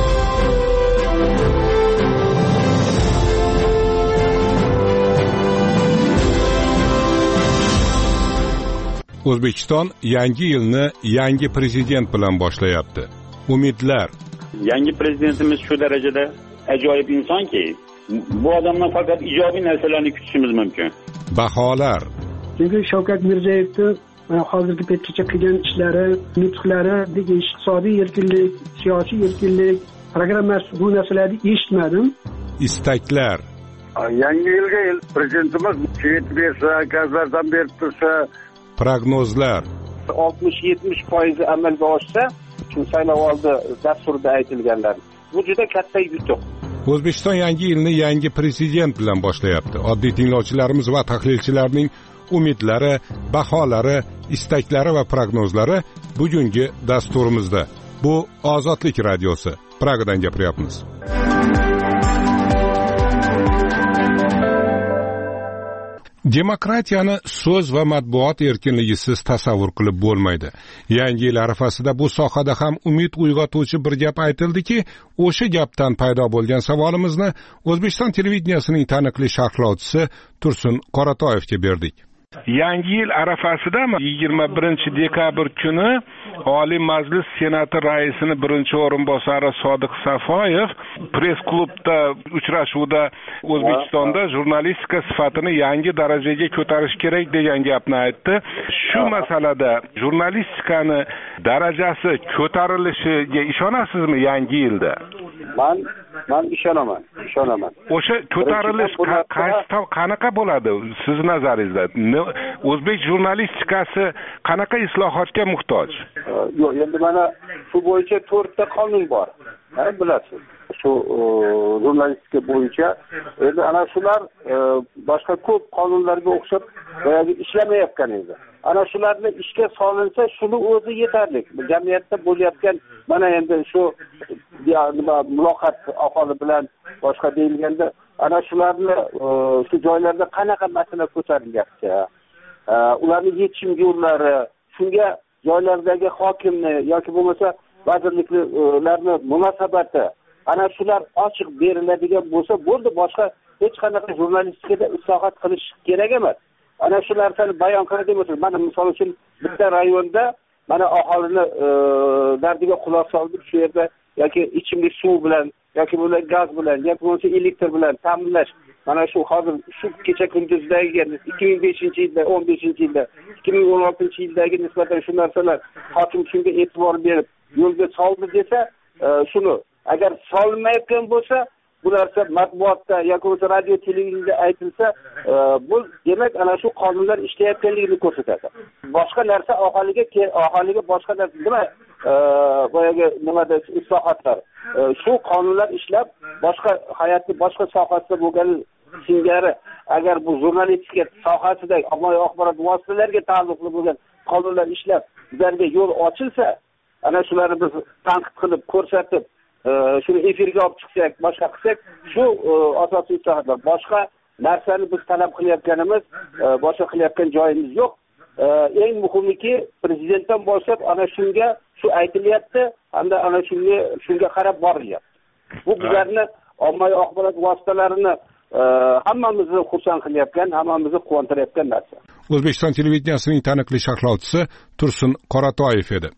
O'zbekiston yangi yilni yangi prezident bilan boshlayapti. Umidlar. Yangi prezidentimiz shu darajada ajoyib insonki, bu odamdan faqat ijobiy narsalarni kutishimiz mumkin. Baholar. Chunki Shavkat Mirziyoyevni hozirgi paytgacha qilgan ishlari, nutqlari, iqtisodiy erkinlik, siyosiy erkinlik programmasi, bu narsalarni eshitmadim. Istaklar. Yangi yilga prezidentimiz chek bersa, gazlardan berib tursa, prognozlar. oltmish yetmish foiz amalga oshsa, shu saylovoldi dasturida aytilganlar. Bu juda katta yutuq. O'zbekiston yangi yilni yangi prezident bilan boshlayapti. Oddiy tinglovchilarimiz va tahlilchilarning umidlari, baholari, istaklari va prognozlari bugungi dasturimizda. Bu Ozodlik radiosi. Pragadan gapiryapmiz. Demokratiyani so'z va matbuot erkinligisiz tasavvur qilib bo'lmaydi. Yangi yil arafasida bu sohada ham umid uyg'otuvchi bir gap aytildiki, o'sha gapdan paydo bo'lgan savolimizni O'zbekiston televideniyasining taniqli sharhlovchisi Tursun Qoratoyevga berdik. Yangi yil arafasidami yigirma birinchi dekabr kuni Oliy Majlis Senati raisini birinchi o'rinbosari Sodiq Safoyev press klubda uchrashuvda O'zbekistonda jurnalistika sifatini yangi darajaga ko'tarish kerak degan gapni aytdi. Shu masalada jurnalistikani darajasi ko'tarilishiga ishonasizmi yangi yilda? Men men ishonaman, ishonaman. O'sha ko'tarilish qaysi qanaqa bo'ladi siz nazaringizda? O'zbek jurnalistikasi qanaqa islohotga muhtoj? Yo'q, endi mana shu bo'yicha to'rtta qonun bor. Ha, bilasiz. Shu jurnalistika bo'yicha endi ana shular boshqa ko'p qonunlarga o'xshab boyagi ishlamayotgan edi. Ana shularni ishga solinsa, shuni o'zi yetarli. Jamiyatda bo'layotgan mana endi shu muloqot aholi bilan boshqa deyilganda ana shularni shu joylarda qanaqa masala ko'tarilyapti, ularni yechim yo'llari, shunga joylardagi hokimni yoki bo'lmasa vazirliklarni munosabati, ana shular ochiq beriladigan bo'lsa bo'ldi, boshqa hech qanaqa jurnalistikada islohot qilish kerak emas. Ana shu narsani bayon qiladi bo'lsa, mana misol uchun bitta rayonda mana aholini dardiga quloq solib shu yerda yoki ichimlik suv bilan yoki bo'lmasa gaz bilan yoki bo'lmasa elektr bilan ta'minlash, mana shu hozir shu kecha kunduzdagi ikki ming beshinchi yilda, o'n beshinchi yilda, ikki ming o'n oltinchi yildagi nisbatan shu narsalar hokim shunga e'tibor berib yo'lga soldi desa, shuni agar solinmayotgan bo'lsa, bu narsa matbuotda yoki bo'lmasa radio televideniyada aytilsa, bu demak ana shu qonunlar ishlayotganligini ko'rsatadi. Boshqa narsa aholiga aholiga boshqa narsa nima boyagi nimada islohotlar, shu qonunlar ishlab boshqa hayotni boshqa sohasida bo'lgan singari agar bu jurnalistika sohasidagi ommaviy axborot vositalariga taalluqli bo'lgan qonunlar ishlab bizlarga yo'l ochilsa, ana shularni biz tanqid qilib ko'rsatib shuni efirga olib chiqsak, boshqa qilsak, shu asosiy islohotlar. Boshqa narsani biz talab qilayotganimiz, boshqa qilayotgan joyimiz yo'q. Eng muhimligi prezidentdan boshlab ana shunga shu aytilyapti, hamda ana shunga shunga qarab borilyapti. Bu bizlarni ommaviy axborot vositalarini hammamizni xursand qilayotgan, hammamizni quvontirayotgan narsa. O'zbekiston televideniyasining taniqli sharhlovchisi Tursun Qoratoyev edi.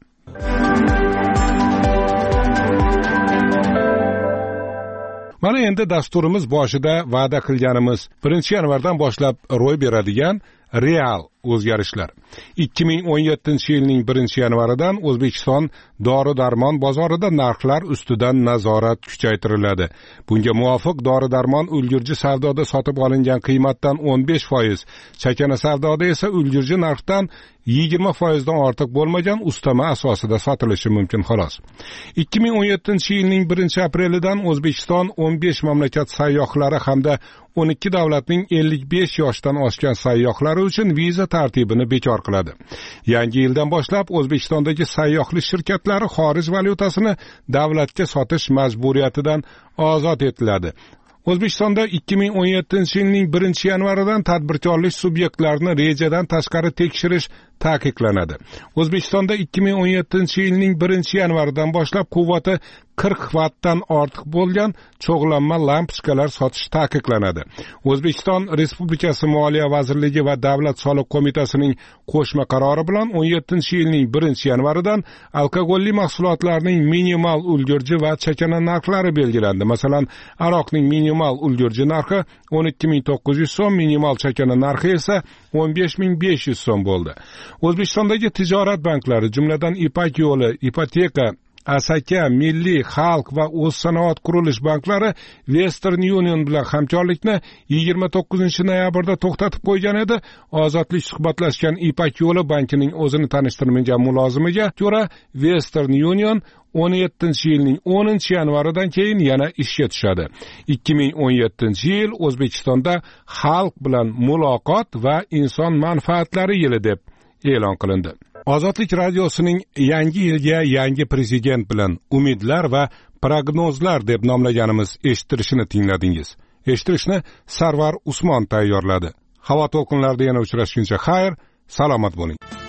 Mana endi dasturimiz boshida va'da qilganimiz birinchi yanvardan boshlab ro'y beradigan real o'zgarishlar. ikki ming o'n yettinchi yilning birinchi yanvaridan O'zbekiston dori-darmon bozorida narxlar ustidan nazorat kuchaytiriladi. Bunga muvofiq dori-darmon ulgurji savdoda sotib olingan qiymatdan o'n besh foiz, chakana savdoda esa ulgurji narxdan yigirma foiz dan ortiq bo'lmagan ustama asosida sotilishi mumkin xolos. ikki ming o'n yettinchi yilning birinchi aprelidan O'zbekiston o'n besh mamlakat sayyohlari hamda o'n ikki davlatning ellik besh yoshdan oshgan sayyohlari uchun viza tartibini bekor qiladi. Yangi yildan boshlab O'zbekistondagi sayyohlik shirkatlari xorij valyutasini davlatga sotish majburiyatidan ozod etiladi. O'zbekistonda ikki ming o'n yettinchi yilning birinchi yanvaridan tadbirkorlik subyektlarini rejadan tashqari tekshirish taqiqlanadi. O'zbekistonda ikki ming o'n yettinchi yilning birinchi yanvaridan boshlab quvvati qirq vattdan ortiq bo'lgan cho'g'lanma lampochkalar sotish taqiqlanadi. O'zbekiston Respublikasi Moliya vazirligi va Davlat soliq qo'mitasining qo'shma qarori bilan o'n yettinchi yilning birinchi yanvaridan alkogolli mahsulotlarning minimal ulgurji va chakana narxlari belgilandi. Masalan, aroqning minimal ulgurji narxi o'n ikki ming to'qqiz yuz so'm, minimal chakana narxi esa o'n besh ming besh yuz so'm bo'ldi. O'zbekistondagi tijorat banklari, jumladan Ipak yo'li, Ipoteka, Asaka, Milliy, Xalq va O'zsanoat qurilish banklari Western Union bilan hamkorlikni yigirma to'qqizinchi noyabrda to'xtatib qo'ygan edi. Ozodlik suhbatlashgan Ipak yo'li bankining o'zini tanishtirmagan mulozimiga ko'ra, Western Union o'n yettinchi yilning o'ninchi yanvaridan keyin yana ishga tushadi. ikki ming o'n yettinchi yil O'zbekistonda xalq bilan muloqot va inson manfaatlari yili deb e'lon qilindi. Ozodlik radiosining yangi yilga yangi prezident bilan umidlar va prognozlar deb nomlaganimiz eshittirishini tingladingiz. Eshittirishni Sarvar Usmon tayyorladi. Havo to'lqinlarida yana uchrashguncha xayr, salomat bo'ling.